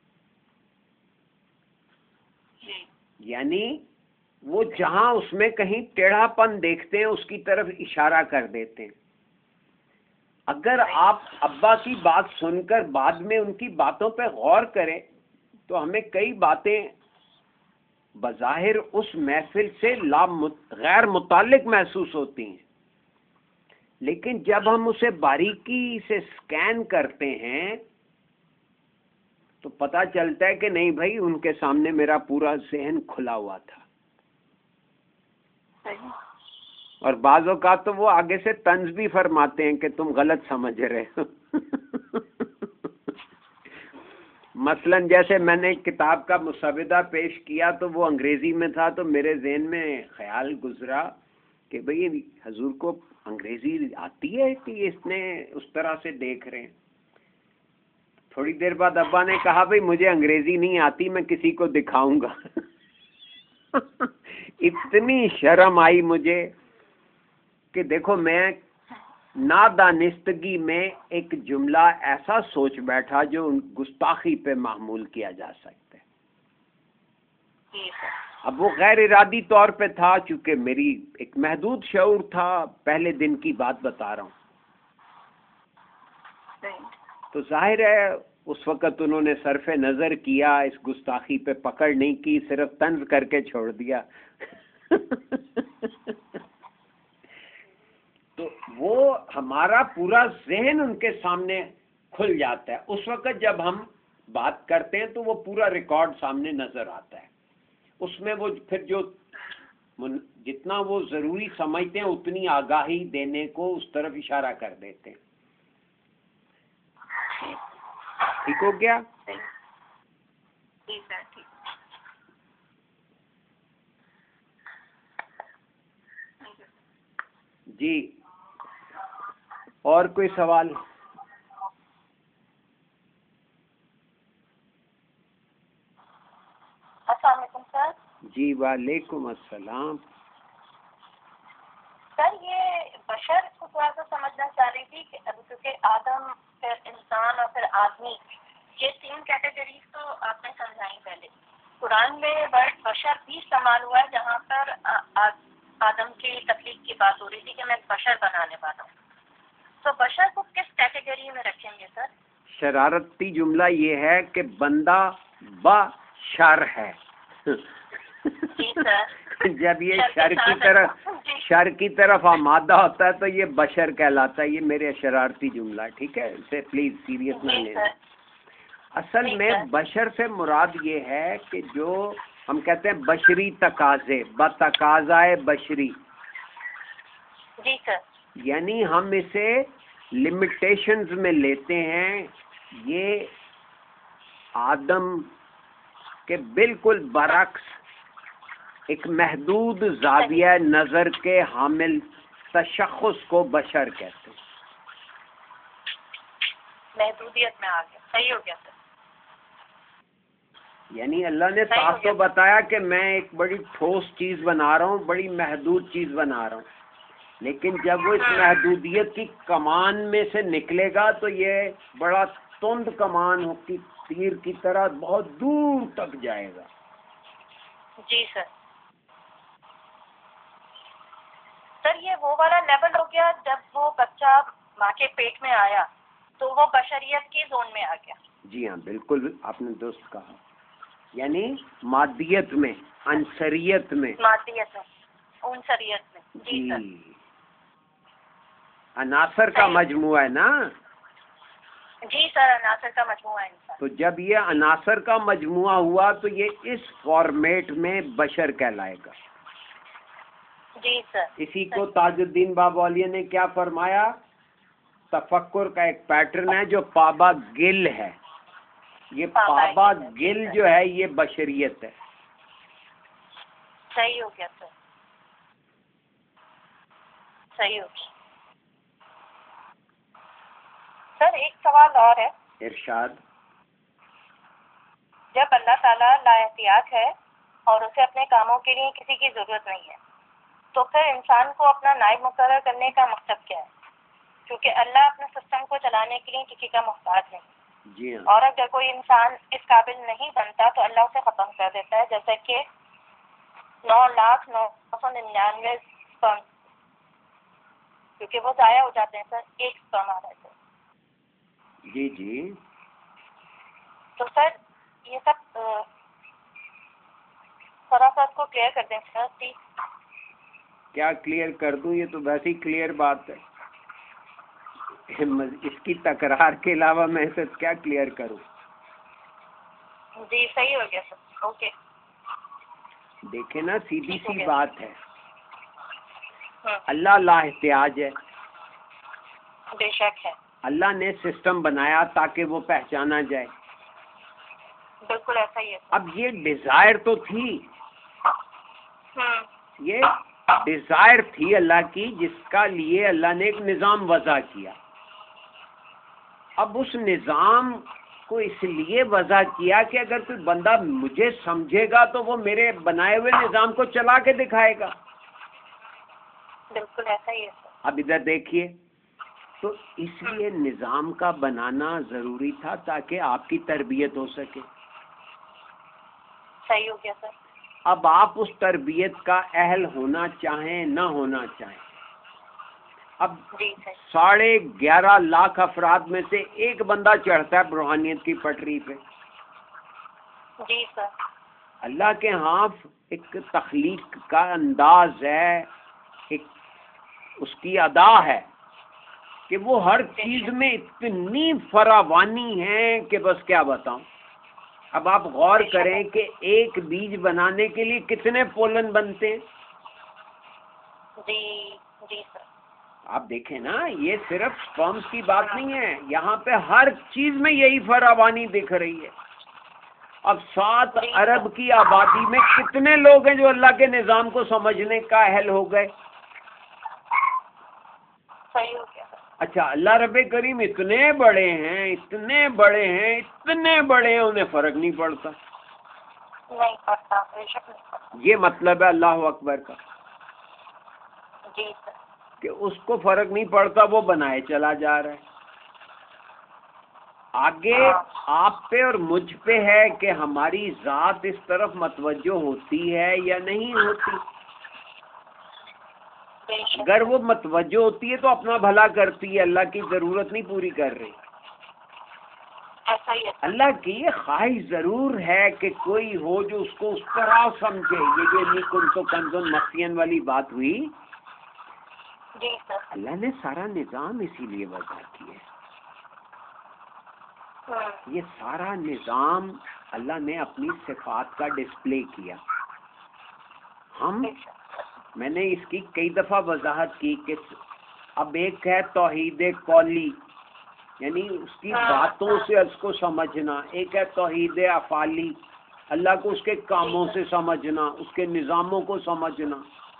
یعنی وہ جہاں اس میں کہیں ٹیڑھا پن دیکھتے ہیں اس کی طرف اشارہ کر دیتے ہیں. اگر آپ ابا کی بات سن کر بعد میں ان کی باتوں پہ غور کریں تو ہمیں کئی باتیں بظاہر اس محفل سے غیر متعلق محسوس ہوتی ہیں، لیکن جب ہم اسے باریکی سے سکین کرتے ہیں تو پتہ چلتا ہے کہ نہیں بھائی ان کے سامنے میرا پورا ذہن کھلا ہوا تھا. اور بعض اوقات تو وہ آگے سے طنز بھی فرماتے ہیں کہ تم غلط سمجھ رہے ہو. مثلا جیسے میں نے ایک کتاب کا مسودہ پیش کیا تو وہ انگریزی میں تھا، تو میرے ذہن میں خیال گزرا کہ بھئی حضور کو انگریزی آتی ہے کہ اس نے اس طرح سے دیکھ رہے ہیں. تھوڑی دیر بعد ابا نے کہا بھئی مجھے انگریزی نہیں آتی، میں کسی کو دکھاؤں گا. اتنی شرم آئی مجھے کہ دیکھو میں نادانستگی میں ایک جملہ ایسا سوچ بیٹھا جو گستاخی پہ معمول کیا جا سکتا ہے. اب وہ غیر ارادی طور پہ تھا، چونکہ میری ایک محدود شعور تھا، پہلے دن کی بات بتا رہا ہوں. تو ظاہر ہے اس وقت انہوں نے صرف نظر کیا، اس گستاخی پہ پکڑ نہیں کی، صرف طنز کر کے چھوڑ دیا. تو وہ ہمارا پورا ذہن ان کے سامنے کھل جاتا ہے. اس وقت جب ہم بات کرتے ہیں تو وہ پورا ریکارڈ سامنے نظر آتا ہے. اس میں وہ پھر جو جتنا وہ ضروری سمجھتے ہیں اتنی آگاہی دینے کو اس طرف اشارہ کر دیتے ہیں. ٹھیک ہو گیا؟ جی اور کوئی سوال؟ السلام علیکم سر. جی وعلیکم السلام. سر یہ بشر کو تھوڑا سا سمجھنا چاہ رہی تھی کہ کیونکہ آدم پھر انسان اور پھر آدمی، یہ تین کیٹیگریز تو آپ نے سمجھائی پہلے. قرآن میں ورڈ بشر بھی استعمال ہوا ہے جہاں پر آدم کی تخلیق کی بات ہو رہی تھی کہ میں بشر بنانے والا ہوں. تو بشر کو کس کیٹیگری میں رکھیں گے سر؟ شرارتی جملہ یہ ہے کہ بندہ بشر ہے. جی سر. جب یہ شر کی طرف آمادہ ہوتا ہے تو یہ بشر کہلاتا ہے. یہ میرے شرارتی جملہ ہے، ٹھیک ہے، اسے پلیز سیریس نہ لینا. اصل میں بشر سے مراد یہ ہے کہ جو ہم کہتے ہیں بشری تقاضے، بتقاضائے بشری. جی سر. یعنی ہم اسے لمیٹیشنز میں لیتے ہیں. یہ آدم کے بالکل برعکس ایک محدود زاویہ نظر کے حامل تشخص کو بشر کہتے ہیں. محدودیت میں آ گیا. صحیح ہو گیا سر. یعنی اللہ نے صاف تو بتایا کہ میں ایک بڑی ٹھوس چیز بنا رہا ہوں، بڑی محدود چیز بنا رہا ہوں، لیکن جب وہ اس محدودیت کی کمان میں سے نکلے گا تو یہ بڑا تند کمان کی تیر کی طرح بہت دور تک جائے گا. جی سر. سر یہ وہ والا لیول ہو گیا جب وہ بچہ ماں کے پیٹ میں آیا تو وہ بشریت کی زون میں آ گیا. جی ہاں بالکل آپ نے درست کہا. یعنی مادیت میں، عنصریت میں، مادیت میں، عنصریت میں. جی سر. عناصر کا مجموعہ ہے نا. جی سر، عناصر کا مجموعہ ہے انسان. تو جب یہ عناصر کا مجموعہ ہوا تو یہ اس فارمیٹ میں بشر کہلائے گا. جی سر. اسی کو تاج الدین بابولیہ نے کیا فرمایا؟ تفکر کا ایک پیٹرن ہے جو پابا گل ہے. یہ پابا گل جو ہے یہ بشریت ہے. صحیح ہو گیا سر, صحیح ہو گیا. سر ایک سوال اور ہے. ارشاد. جب اللہ تعالیٰ لا احتیاط ہے اور اسے اپنے کاموں کے لیے کسی کی ضرورت نہیں ہے, تو پھر انسان کو اپنا نائب مقرر کرنے کا مقصد کیا ہے؟ کیونکہ اللہ اپنے سسٹم کو چلانے کے لیے کسی کا محتاج نہیں. جی ہاں. اور اگر کوئی انسان اس قابل نہیں بنتا تو اللہ اسے ختم کر دیتا ہے, جیسے کہ 9,09,999 سپرم, کیونکہ وہ ضائع ہو جاتے ہیں سر, ایک سپرم آ رہا ہے سر. جی جی. تو سر یہ سب تھوڑا سا اس کو کلیئر کر دیں سر پلیز. کیا کلیئر کر دوں؟ یہ تو ویسے ہی کلیئر بات ہے. اس کی تکرار کے علاوہ میں اسے کیا کلیئر کروں؟ جی صحیح ہو گیا سر. اوکے. دیکھیں نا, سیدھی سی بات ہے. اللہ لا احتیاج ہے. بے شک ہے. اللہ نے سسٹم بنایا تاکہ وہ پہچانا جائے. بالکل ایسا ہی ہے. اب یہ ڈیزائر تو تھی, یہ ڈیزائر تھی اللہ کی, جس کا لیے اللہ نے ایک نظام وضع کیا. اب اس نظام کو اس لیے وضع کیا کہ اگر کوئی بندہ مجھے سمجھے گا تو وہ میرے بنائے ہوئے نظام کو چلا کے دکھائے گا. بالکل ایسا ہی ہے سر. اب ادھر دیکھیے, تو اس لیے نظام کا بنانا ضروری تھا تاکہ آپ کی تربیت ہو سکے. صحیح ہو گیا سر. اب آپ اس تربیت کا اہل ہونا چاہیں نہ ہونا چاہیں, اب 11.5 لاکھ افراد میں سے ایک بندہ چڑھتا ہے روحانیت کی پٹری پہ. جی سر. اللہ کے ہاں ایک تخلیق کا انداز ہے, ایک اس کی ادا ہے کہ وہ ہر چیز میں اتنی فراوانی ہے کہ بس کیا بتاؤں. اب آپ غور کریں کہ ایک بیج بنانے کے لیے کتنے پولن بنتے ہیں. جی جی سر. آپ دیکھیں نا, یہ صرف سپرمز کی بات نہیں ہے, یہاں پہ ہر چیز میں یہی فراوانی دکھ رہی ہے. اب 7 ارب کی آبادی میں کتنے لوگ ہیں جو اللہ کے نظام کو سمجھنے کا اہل ہو گئے؟ صحیح ہو گیا. اچھا, اللہ رب کریم اتنے بڑے ہیں, اتنے بڑے ہیں, اتنے بڑے ہیں, انہیں فرق نہیں پڑتا. نہیں پڑتا, بے شک نہیں پڑتا. یہ مطلب ہے اللہ اکبر کا. جی سر. کہ اس کو فرق نہیں پڑتا, وہ بنائے چلا جا رہا ہے. آگے آپ پہ اور مجھ پہ ہے کہ ہماری ذات اس طرف متوجہ ہوتی ہے یا نہیں ہوتی. اگر وہ متوجہ ہوتی ہے تو اپنا بھلا کرتی ہے, اللہ کی ضرورت نہیں پوری کر رہی. اللہ کی یہ خواہش ضرور ہے کہ کوئی ہو جو اس کو اس طرح سمجھے. یہ جو انی کنتو کنزن مخفین والی بات ہوئی, اللہ نے سارا نظام اسی لیے وضع کیا ہے. یہ سارا نظام اللہ نے اپنی صفات کا ڈسپلے کیا. میں نے اس کی کئی دفعہ وضاحت کی کہ اب ایک ہے توحید قولی, یعنی اس کی باتوں سے اس کو سمجھنا. ایک ہے توحید افعالی, اللہ کو اس کے کاموں سے سمجھنا, اس کے نظاموں کو سمجھنا.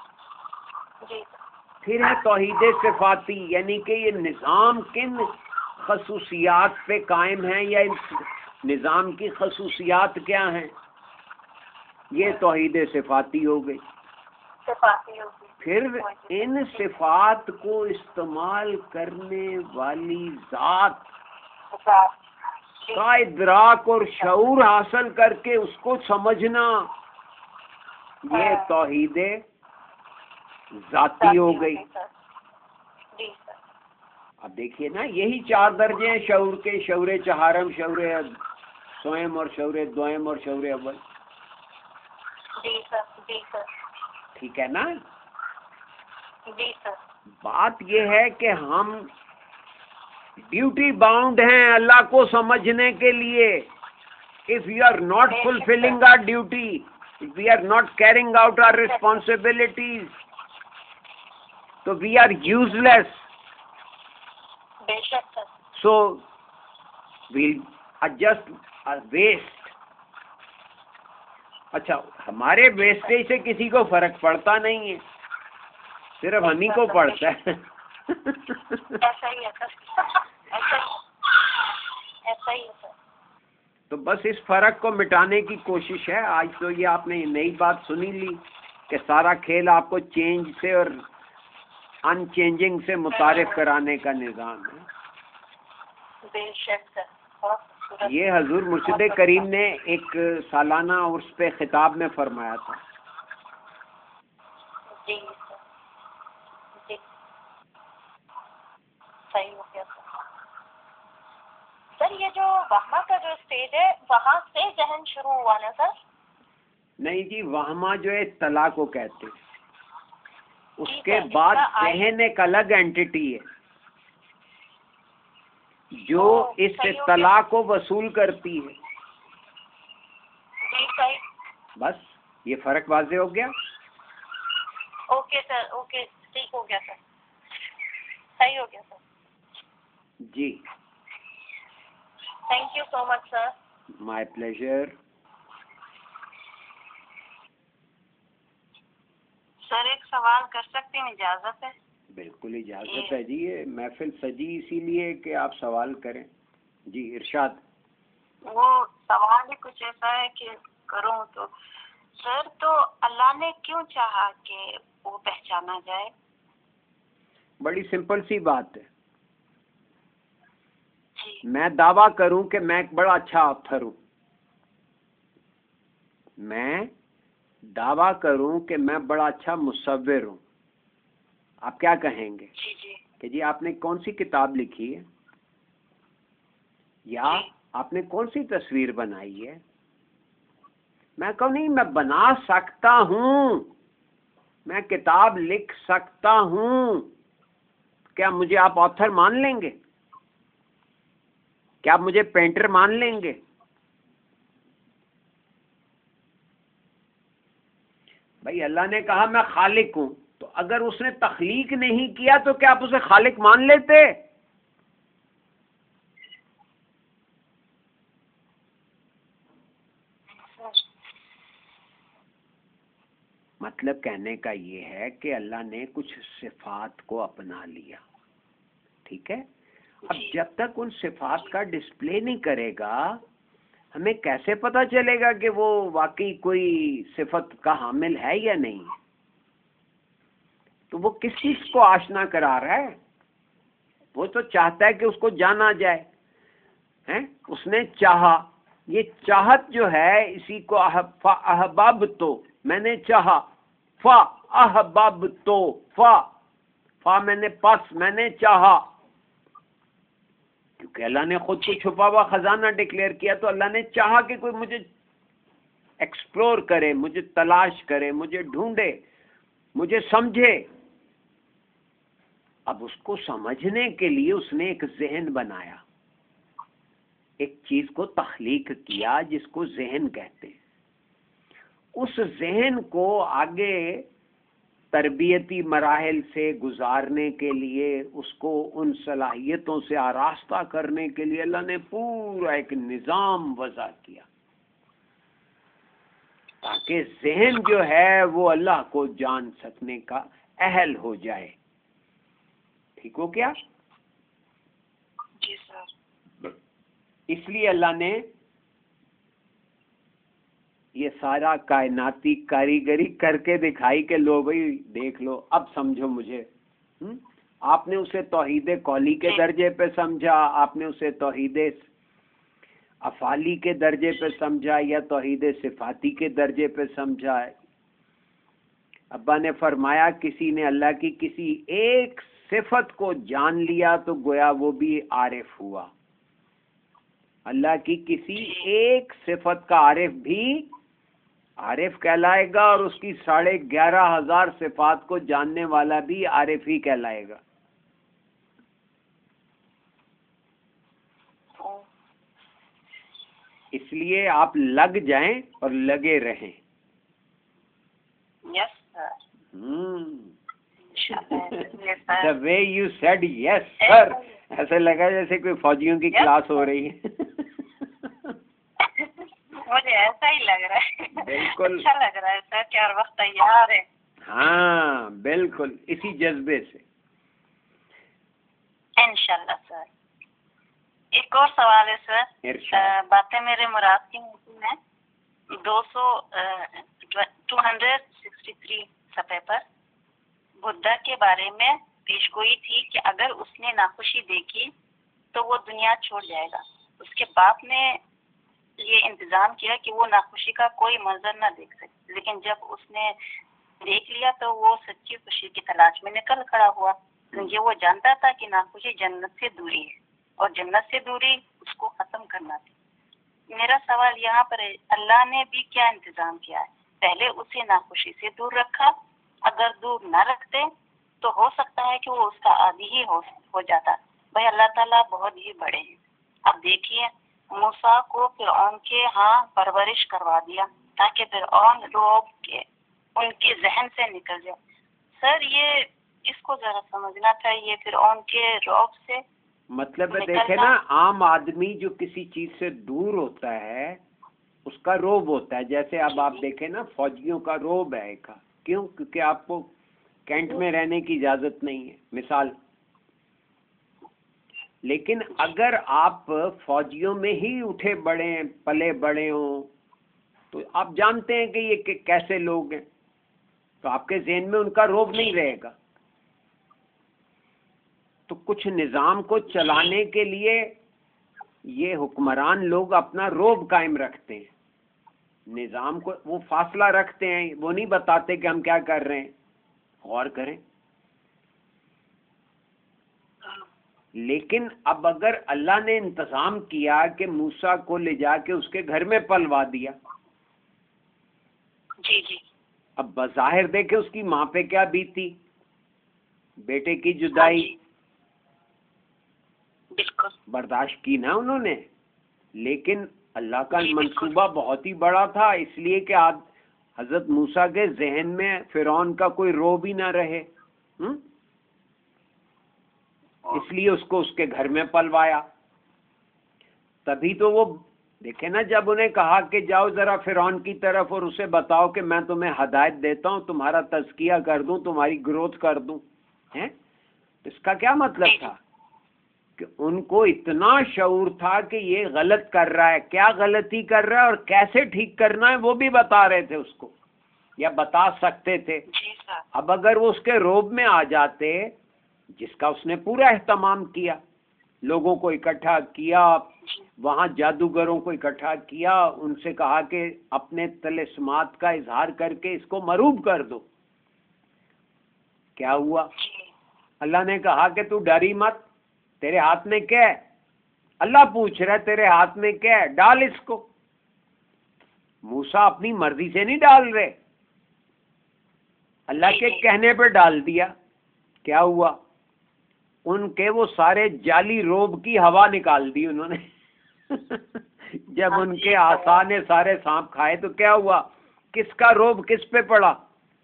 پھر ہے توحید صفاتی, یعنی کہ یہ نظام کن خصوصیات پہ قائم ہے یا اس نظام کی خصوصیات کیا ہیں. یہ توحید صفاتی ہو گئی. پھر ان صفات کو استعمال کرنے والی ذات کا ادراک اور شعور حاصل کر کے اس کو سمجھنا, یہ توحید ذاتی ہو گئی. اب دیکھیے نا, یہی 4 درجے ہیں شعور کے, شعور چہارم, شعور سوئم اور شعور دوئم اور شعور اول. ٹھیک ہے نا. بات یہ ہے کہ ہم ڈیوٹی باؤنڈ ہیں اللہ کو سمجھنے کے لیے. if we are not fulfilling our duty, if we are not carrying out our responsibilities, so we are useless. So we'll adjust waste. اچھا ہمارے ویسٹیج سے کسی کو فرق پڑتا نہیں ہے, صرف ہم ہی کو پڑتا ہے. ایسا ہی ہے سر, ایسا ہی ہے سر. تو بس اس فرق کو مٹانے کی کوشش ہے. آج تو یہ آپ نے نئی بات سنی لی کہ سارا کھیل آپ کو چینج سے اور ان چینجنگ سے متعارف کرانے کا نظام ہے. بے شک سر, بہت خوبصورت. یہ حضور مرشد کریم نے ایک سالانہ عرس پہ خطاب میں فرمایا تھا. جی سر, جی صحیح ہو گیا سر. سر یہ جو وہاں کا جو اسٹیج ہے وہاں سے ذہن شروع ہوا نا سر؟ نہیں جی, وہمہ جو ہے اطلاع کو کہتے ہیں. اس جی کے سر, بعد اس کا ذہن ایک الگ اینٹی ہے جو اس صحیح ہو اطلاع کو وصول کرتی ہے. جی صحیح. بس یہ فرق واضح ہو گیا. اوکے سر, اوکے ٹھیک ہو گیا سر, صحیح ہو گیا سر. جی thank you so much sir. My pleasure. Sir ایک سوال کر سکتے ہیں, اجازت ہے؟ بالکل اجازت ہے جی, یہ محفل سجی اسی لیے کہ آپ سوال کریں. جی ارشاد. وہ سوال ہی کچھ ایسا ہے کہ کروں تو سر, تو اللہ نے کیوں چاہا کہ وہ پہچانا جائے؟ بڑی سمپل سی بات ہے. جی میں دعویٰ کروں کہ میں ایک بڑا اچھا آتھر ہوں. میں دعویٰ کروں کہ میں بڑا اچھا مصور ہوں. آپ کیا کہیں گے جی جی کہ جی آپ نے کون سی کتاب لکھی ہے, یا آپ نے کون سی تصویر بنائی ہے؟ میں کہوں نہیں, میں بنا سکتا ہوں, میں کتاب لکھ سکتا ہوں. کیا مجھے آپ آتھر مان لیں گے؟ کیا آپ مجھے پینٹر مان لیں گے؟ بھائی اللہ نے کہا میں خالق ہوں, تو اگر اس نے تخلیق نہیں کیا تو کیا آپ اسے خالق مان لیتے؟ مطلب کہنے کا یہ ہے کہ اللہ نے کچھ صفات کو اپنا لیا, ٹھیک ہے. اب جب تک ان صفات کا ڈسپلے نہیں کرے گا, ہمیں کیسے پتا چلے گا کہ وہ واقعی کوئی صفت کا حامل ہے یا نہیں ہے؟ تو وہ کس چیز کو آشنا کرا رہا ہے؟ وہ تو چاہتا ہے کہ اس کو جانا جائے. اس نے چاہا, یہ چاہت جو ہے اسی کو احباب تو, میں نے چاہا. فا احباب تو, فا میں نے پس, میں نے چاہا. کیونکہ اللہ نے خود کو چھپا ہوا خزانہ ڈکلیئر کیا, تو اللہ نے چاہا کہ کوئی مجھے ایکسپلور کرے, مجھے تلاش کرے, مجھے ڈھونڈے, مجھے سمجھے. اب اس کو سمجھنے کے لیے اس نے ایک ذہن بنایا, ایک چیز کو تخلیق کیا جس کو ذہن کہتے ہیں. اس ذہن کو آگے تربیتی مراحل سے گزارنے کے لیے, اس کو ان صلاحیتوں سے آراستہ کرنے کے لیے اللہ نے پورا ایک نظام وضع کیا, تاکہ ذہن جو ہے وہ اللہ کو جان سکنے کا اہل ہو جائے. ٹھیک ہو کیا؟ جی سر. اس لیے اللہ نے یہ سارا کائناتی کاریگری کر کے دکھائی کہ لو بھائی دیکھ لو, اب سمجھو مجھے. آپ نے اسے توحید قولی کے درجے پہ سمجھا, آپ نے اسے توحید افعالی کے درجے پہ سمجھا, یا توحید صفاتی کے درجے پہ سمجھا. ابا نے فرمایا کسی نے اللہ کی کسی ایک صفت کو جان لیا تو گویا وہ بھی عارف ہوا. اللہ کی کسی ایک صفت کا عارف بھی عارف کہلائے گا, اور اس کی 11,500 صفات کو جاننے والا بھی عارف ہی کہلائے گا. اس لیے آپ لگ جائیں اور لگے رہیں. یس سر. The way you said yes sir, ایسے لگا جیسے کوئی فوجیوں کی کلاس ہو رہی ہے. بالکل اچھا لگ رہا ہے سر کہ ہر وقت تیار ہے. ہاں بالکل اسی جذبے سے. انشاءاللہ سر. ایک اور سوال ہے سر. ارشاد. باتیں میرے مراد کی موضوع میں 263 صفحے پر بدھا کے بارے میں پیشگوئی تھی کہ اگر اس نے ناخوشی دیکھی تو وہ دنیا چھوڑ جائے گا. اس کے باپ نے یہ انتظام کیا کہ وہ ناخوشی کا کوئی منظر نہ دیکھ سکے، لیکن جب اس نے دیکھ لیا تو وہ سچی خوشی کی تلاش میں نکل کھڑا ہوا، کیونکہ وہ جانتا تھا کہ ناخوشی جنت سے دوری ہے اور جنت سے دوری اس کو ختم کرنا تھی. میرا سوال یہاں پر ہے، اللہ نے بھی کیا انتظام کیا ہے؟ پہلے اسے ناخوشی سے دور رکھا، اگر دور نہ رکھتے تو ہو سکتا ہے کہ وہ اس کا عادی ہی ہو جاتا. بھائی اللہ تعالیٰ بہت ہی بڑے ہیں. اب دیکھیے موسیٰ کو فرعون کے ہاں پرورش کروا دیا تاکہ فرعون روب کے ان کے ذہن سے نکل جائے. سر یہ اس کو ذرا سمجھنا چاہیے، فرعون کے روب سے مطلب دیکھیں نا، عام آدمی جو کسی چیز سے دور ہوتا ہے اس کا روب ہوتا ہے. جیسے اب آپ دیکھیں نا فوجیوں کا روب ہے ایک. کیوں؟ کیونکہ آپ کو کینٹ میں رہنے کی اجازت نہیں ہے مثال. لیکن اگر آپ فوجیوں میں ہی اٹھے بڑے ہیں، پلے بڑے ہوں، تو آپ جانتے ہیں کہ یہ کیسے لوگ ہیں، تو آپ کے ذہن میں ان کا روب نہیں رہے گا. تو کچھ نظام کو چلانے کے لیے یہ حکمران لوگ اپنا روب قائم رکھتے ہیں، نظام کو وہ فاصلہ رکھتے ہیں، وہ نہیں بتاتے کہ ہم کیا کر رہے ہیں. غور کریں. لیکن اب اگر اللہ نے انتظام کیا کہ موسیٰ کو لے جا کے اس کے گھر میں پلوا دیا، جی اب بظاہر دیکھے اس کی ماں پہ کیا بیتی، بیٹے کی جدائی بالکل برداشت کی نا انہوں نے. لیکن اللہ کا منصوبہ بہت ہی بڑا تھا، اس لیے کہ حضرت موسیٰ کے ذہن میں فرعون کا کوئی روب ہی نہ رہے. اس لیے اس کو اس کے گھر میں پلوایا. تبھی تو وہ دیکھیں نا، جب انہیں کہا کہ جاؤ ذرا فرعون کی طرف اور اسے بتاؤ کہ میں تمہیں ہدایت دیتا ہوں، تمہارا تزکیہ کر دوں، تمہاری گروتھ کر دوں. اس کا کیا مطلب تھا؟ کہ ان کو اتنا شعور تھا کہ یہ غلط کر رہا ہے، کیا غلطی کر رہا ہے اور کیسے ٹھیک کرنا ہے وہ بھی بتا رہے تھے اس کو، یا بتا سکتے تھے. اب اگر وہ اس کے روب میں آ جاتے، جس کا اس نے پورا اہتمام کیا، لوگوں کو اکٹھا کیا، وہاں جادوگروں کو اکٹھا کیا، ان سے کہا کہ اپنے طلسمات کا اظہار کر کے اس کو مروب کر دو. کیا ہوا؟ اللہ نے کہا کہ تو ڈری مت، تیرے ہاتھ میں کیا ہے؟ اللہ پوچھ رہا ہے تیرے ہاتھ میں کیا ہے، ڈال اس کو. موسیٰ اپنی مرضی سے نہیں ڈال رہے، اللہ کے کہنے پہ ڈال دیا. کیا ہوا؟ ان کے وہ سارے جعلی روب کی ہوا نکال دی انہوں نے. جب ان کے آسا نے سارے سانپ کھائے تو کیا ہوا؟ کس کا روب کس پہ پڑا؟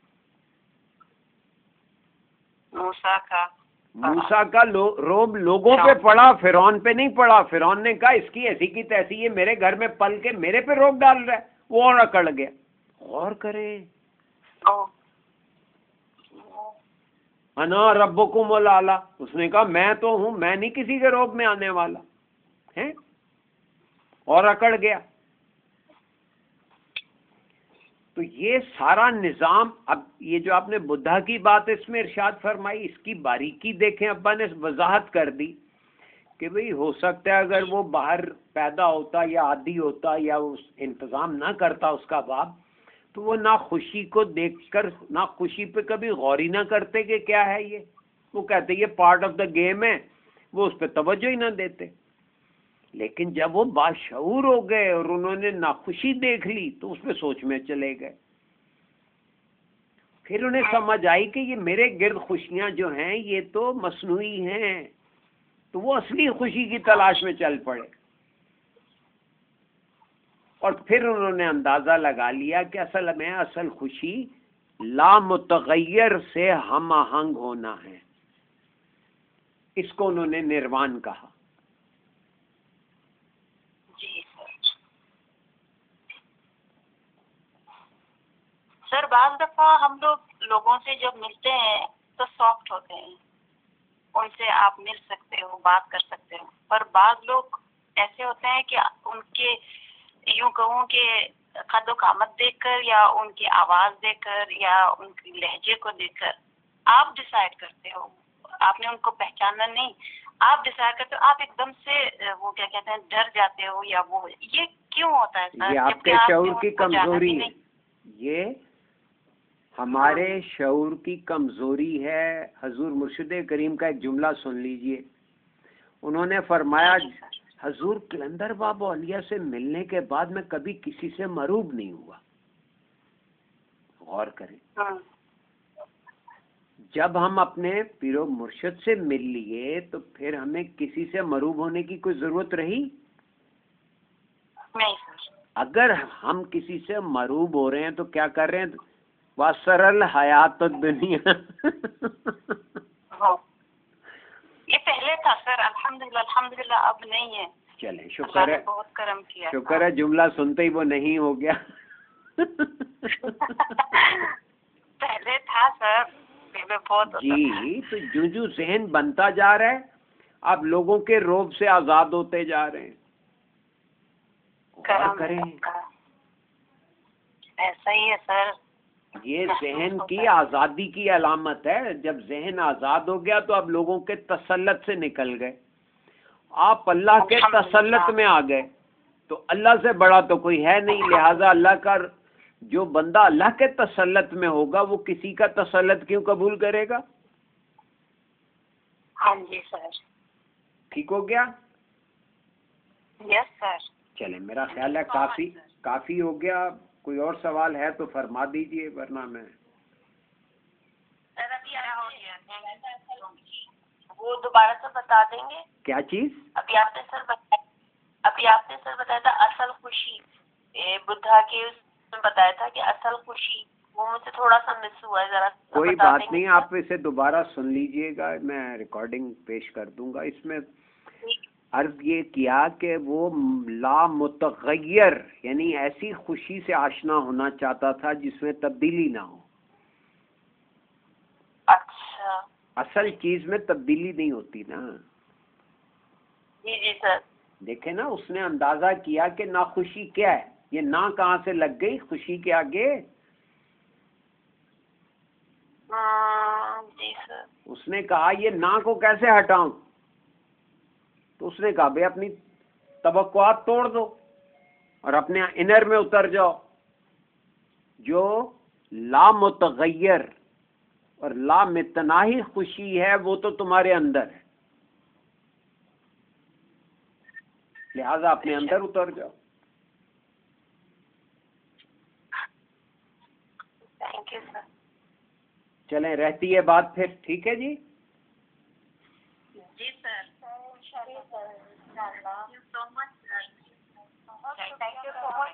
موسیٰ کا روب لوگوں پہ پڑا، فرعون پہ نہیں پڑا. فرعون نے کہا اس کی ایسی کی تیسی، یہ میرے گھر میں پل کے میرے پہ روب ڈال رہا ہے، وہ اور اکڑ گیا. غور کریں. انا ربکم الاعلی، اس نے کہا میں تو ہوں، میں نہیں کسی کے روب میں آنے والا ہے، اور اکڑ گیا. تو یہ سارا نظام، اب یہ جو آپ نے بدھا کی بات اس میں ارشاد فرمائی، اس کی باریکی دیکھیں. ابا نے وضاحت کر دی کہ بھئی ہو سکتا ہے اگر وہ باہر پیدا ہوتا یا عادی ہوتا یا اس انتظام نہ کرتا اس کا باپ، تو وہ ناخوشی کو دیکھ کر ناخوشی پہ کبھی غور ہی نہ کرتے کہ کیا ہے یہ. وہ کہتے یہ پارٹ آف دا گیم ہے، وہ اس پہ توجہ ہی نہ دیتے. لیکن جب وہ باشعور ہو گئے اور انہوں نے ناخوشی دیکھ لی تو اس پہ سوچ میں چلے گئے. پھر انہیں سمجھ آئی کہ یہ میرے گرد خوشیاں جو ہیں یہ تو مصنوعی ہیں، تو وہ اصلی خوشی کی تلاش میں چل پڑے. اور پھر انہوں نے اندازہ لگا لیا کہ اصل خوشی لامتغیر سے ہم آہنگ ہونا ہے. اس کو انہوں نے نروان کہا. سر بعض دفعہ ہم لوگوں سے جب ملتے ہیں تو سافٹ ہوتے ہیں، ان سے آپ مل سکتے ہو، بات کر سکتے ہو، پر بعض لوگ ایسے ہوتے ہیں کہ ان کے یوں کہوں کہ قد و قامت دیکھ کر یا ان کی آواز دیکھ کر یا ان کے لہجے کو دیکھ کر آپ ڈیسائیڈ کرتے ہو، آپ نے ان کو پہچانا نہیں، آپ ڈیسائیڈ کرتے ہو، آپ ایک دم سے وہ کیا کہتے ہیں ڈر جاتے ہو یا وہ، یہ کیوں ہوتا ہے سر؟ یہ آپ کے شعور کی کمزوری ہے، یہ ہمارے شعور کی کمزوری ہے۔ حضور مرشد کریم کا ایک جملہ سن لیجئے، انہوں نے فرمایا حضور قلندر بابا اولیاء سے ملنے کے بعد میں کبھی کسی سے مروب نہیں ہوا۔ غور کریں، جب ہم اپنے پیر و مرشد سے مل لیے تو پھر ہمیں کسی سے مروب ہونے کی کوئی ضرورت رہی؟ نہیں سر۔ اگر ہم کسی سے مروب ہو رہے ہیں تو کیا کر رہے ہیں؟ وَسَرَ الْحَيَاةُ الدُّنْيَا یہ پہلے تھا سر، الحمدللہ اب نہیں ہے۔ چلیں شکر ہے، بہت کرم کیا، شکر ہے جملہ سنتے ہی وہ نہیں ہو گیا۔ پہلے تھا سر، پہلے بہت ہوتا جی، تو جو ذہن بنتا جا رہا ہے آپ لوگوں کے روب سے آزاد ہوتے جا رہے ہیں۔ غور کریں، ایسا ہی ہے سر۔ یہ ذہن کی آزادی کی علامت ہے۔ جب ذہن آزاد ہو گیا تو آپ لوگوں کے تسلط سے نکل گئے، آپ اللہ کے تسلط میں آ گئے، تو اللہ سے بڑا تو کوئی ہے نہیں۔ لہذا اللہ کا جو بندہ اللہ کے تسلط میں ہوگا وہ کسی کا تسلط کیوں قبول کرے گا؟ ہاں جی سر۔ ٹھیک ہو گیا؟ یس سر۔ چلیں، میرا خیال ہے کافی ہو گیا۔ کوئی اور سوال ہے تو فرما دیجئے، ورنہ میں سر ابھی ہو گیا، وہ دوبارہ سے بتا دیں گے؟ کیا چیز؟ ابھی آپ نے سر بتایا تھا اصل خوشی، بدھا کے اس میں بتایا تھا کہ اصل خوشی، وہ مجھے تھوڑا سا مس ہوا ہے، ذرا کوئی بات نہیں، آپ اسے دوبارہ سن لیجئے گا، میں ریکارڈنگ پیش کر دوں گا۔ اس میں عرض یہ کیا کہ وہ لا متغیر یعنی ایسی خوشی سے آشنا ہونا چاہتا تھا جس میں تبدیلی نہ ہو۔ اچھا، اصل چیز میں تبدیلی نہیں ہوتی نا۔ جی جی سر۔ دیکھیں نا، اس نے اندازہ کیا کہ ناخوشی کیا ہے، یہ نا کہاں سے لگ گئی خوشی کے آگے؟ جی سر۔ اس نے کہا یہ نا کو کیسے ہٹاؤں؟ تو اس نے کہا بھئی اپنی توقعات توڑ دو اور اپنے انر میں اتر جاؤ۔ جو لا متغیر اور لا متناہی خوشی ہے وہ تو تمہارے اندر ہے، لہذا اپنے اندر اتر جاؤ۔ Thank you sir. چلیں، رہتی ہے بات پھر، ٹھیک ہے جی؟ جی سر۔ Thank you so much.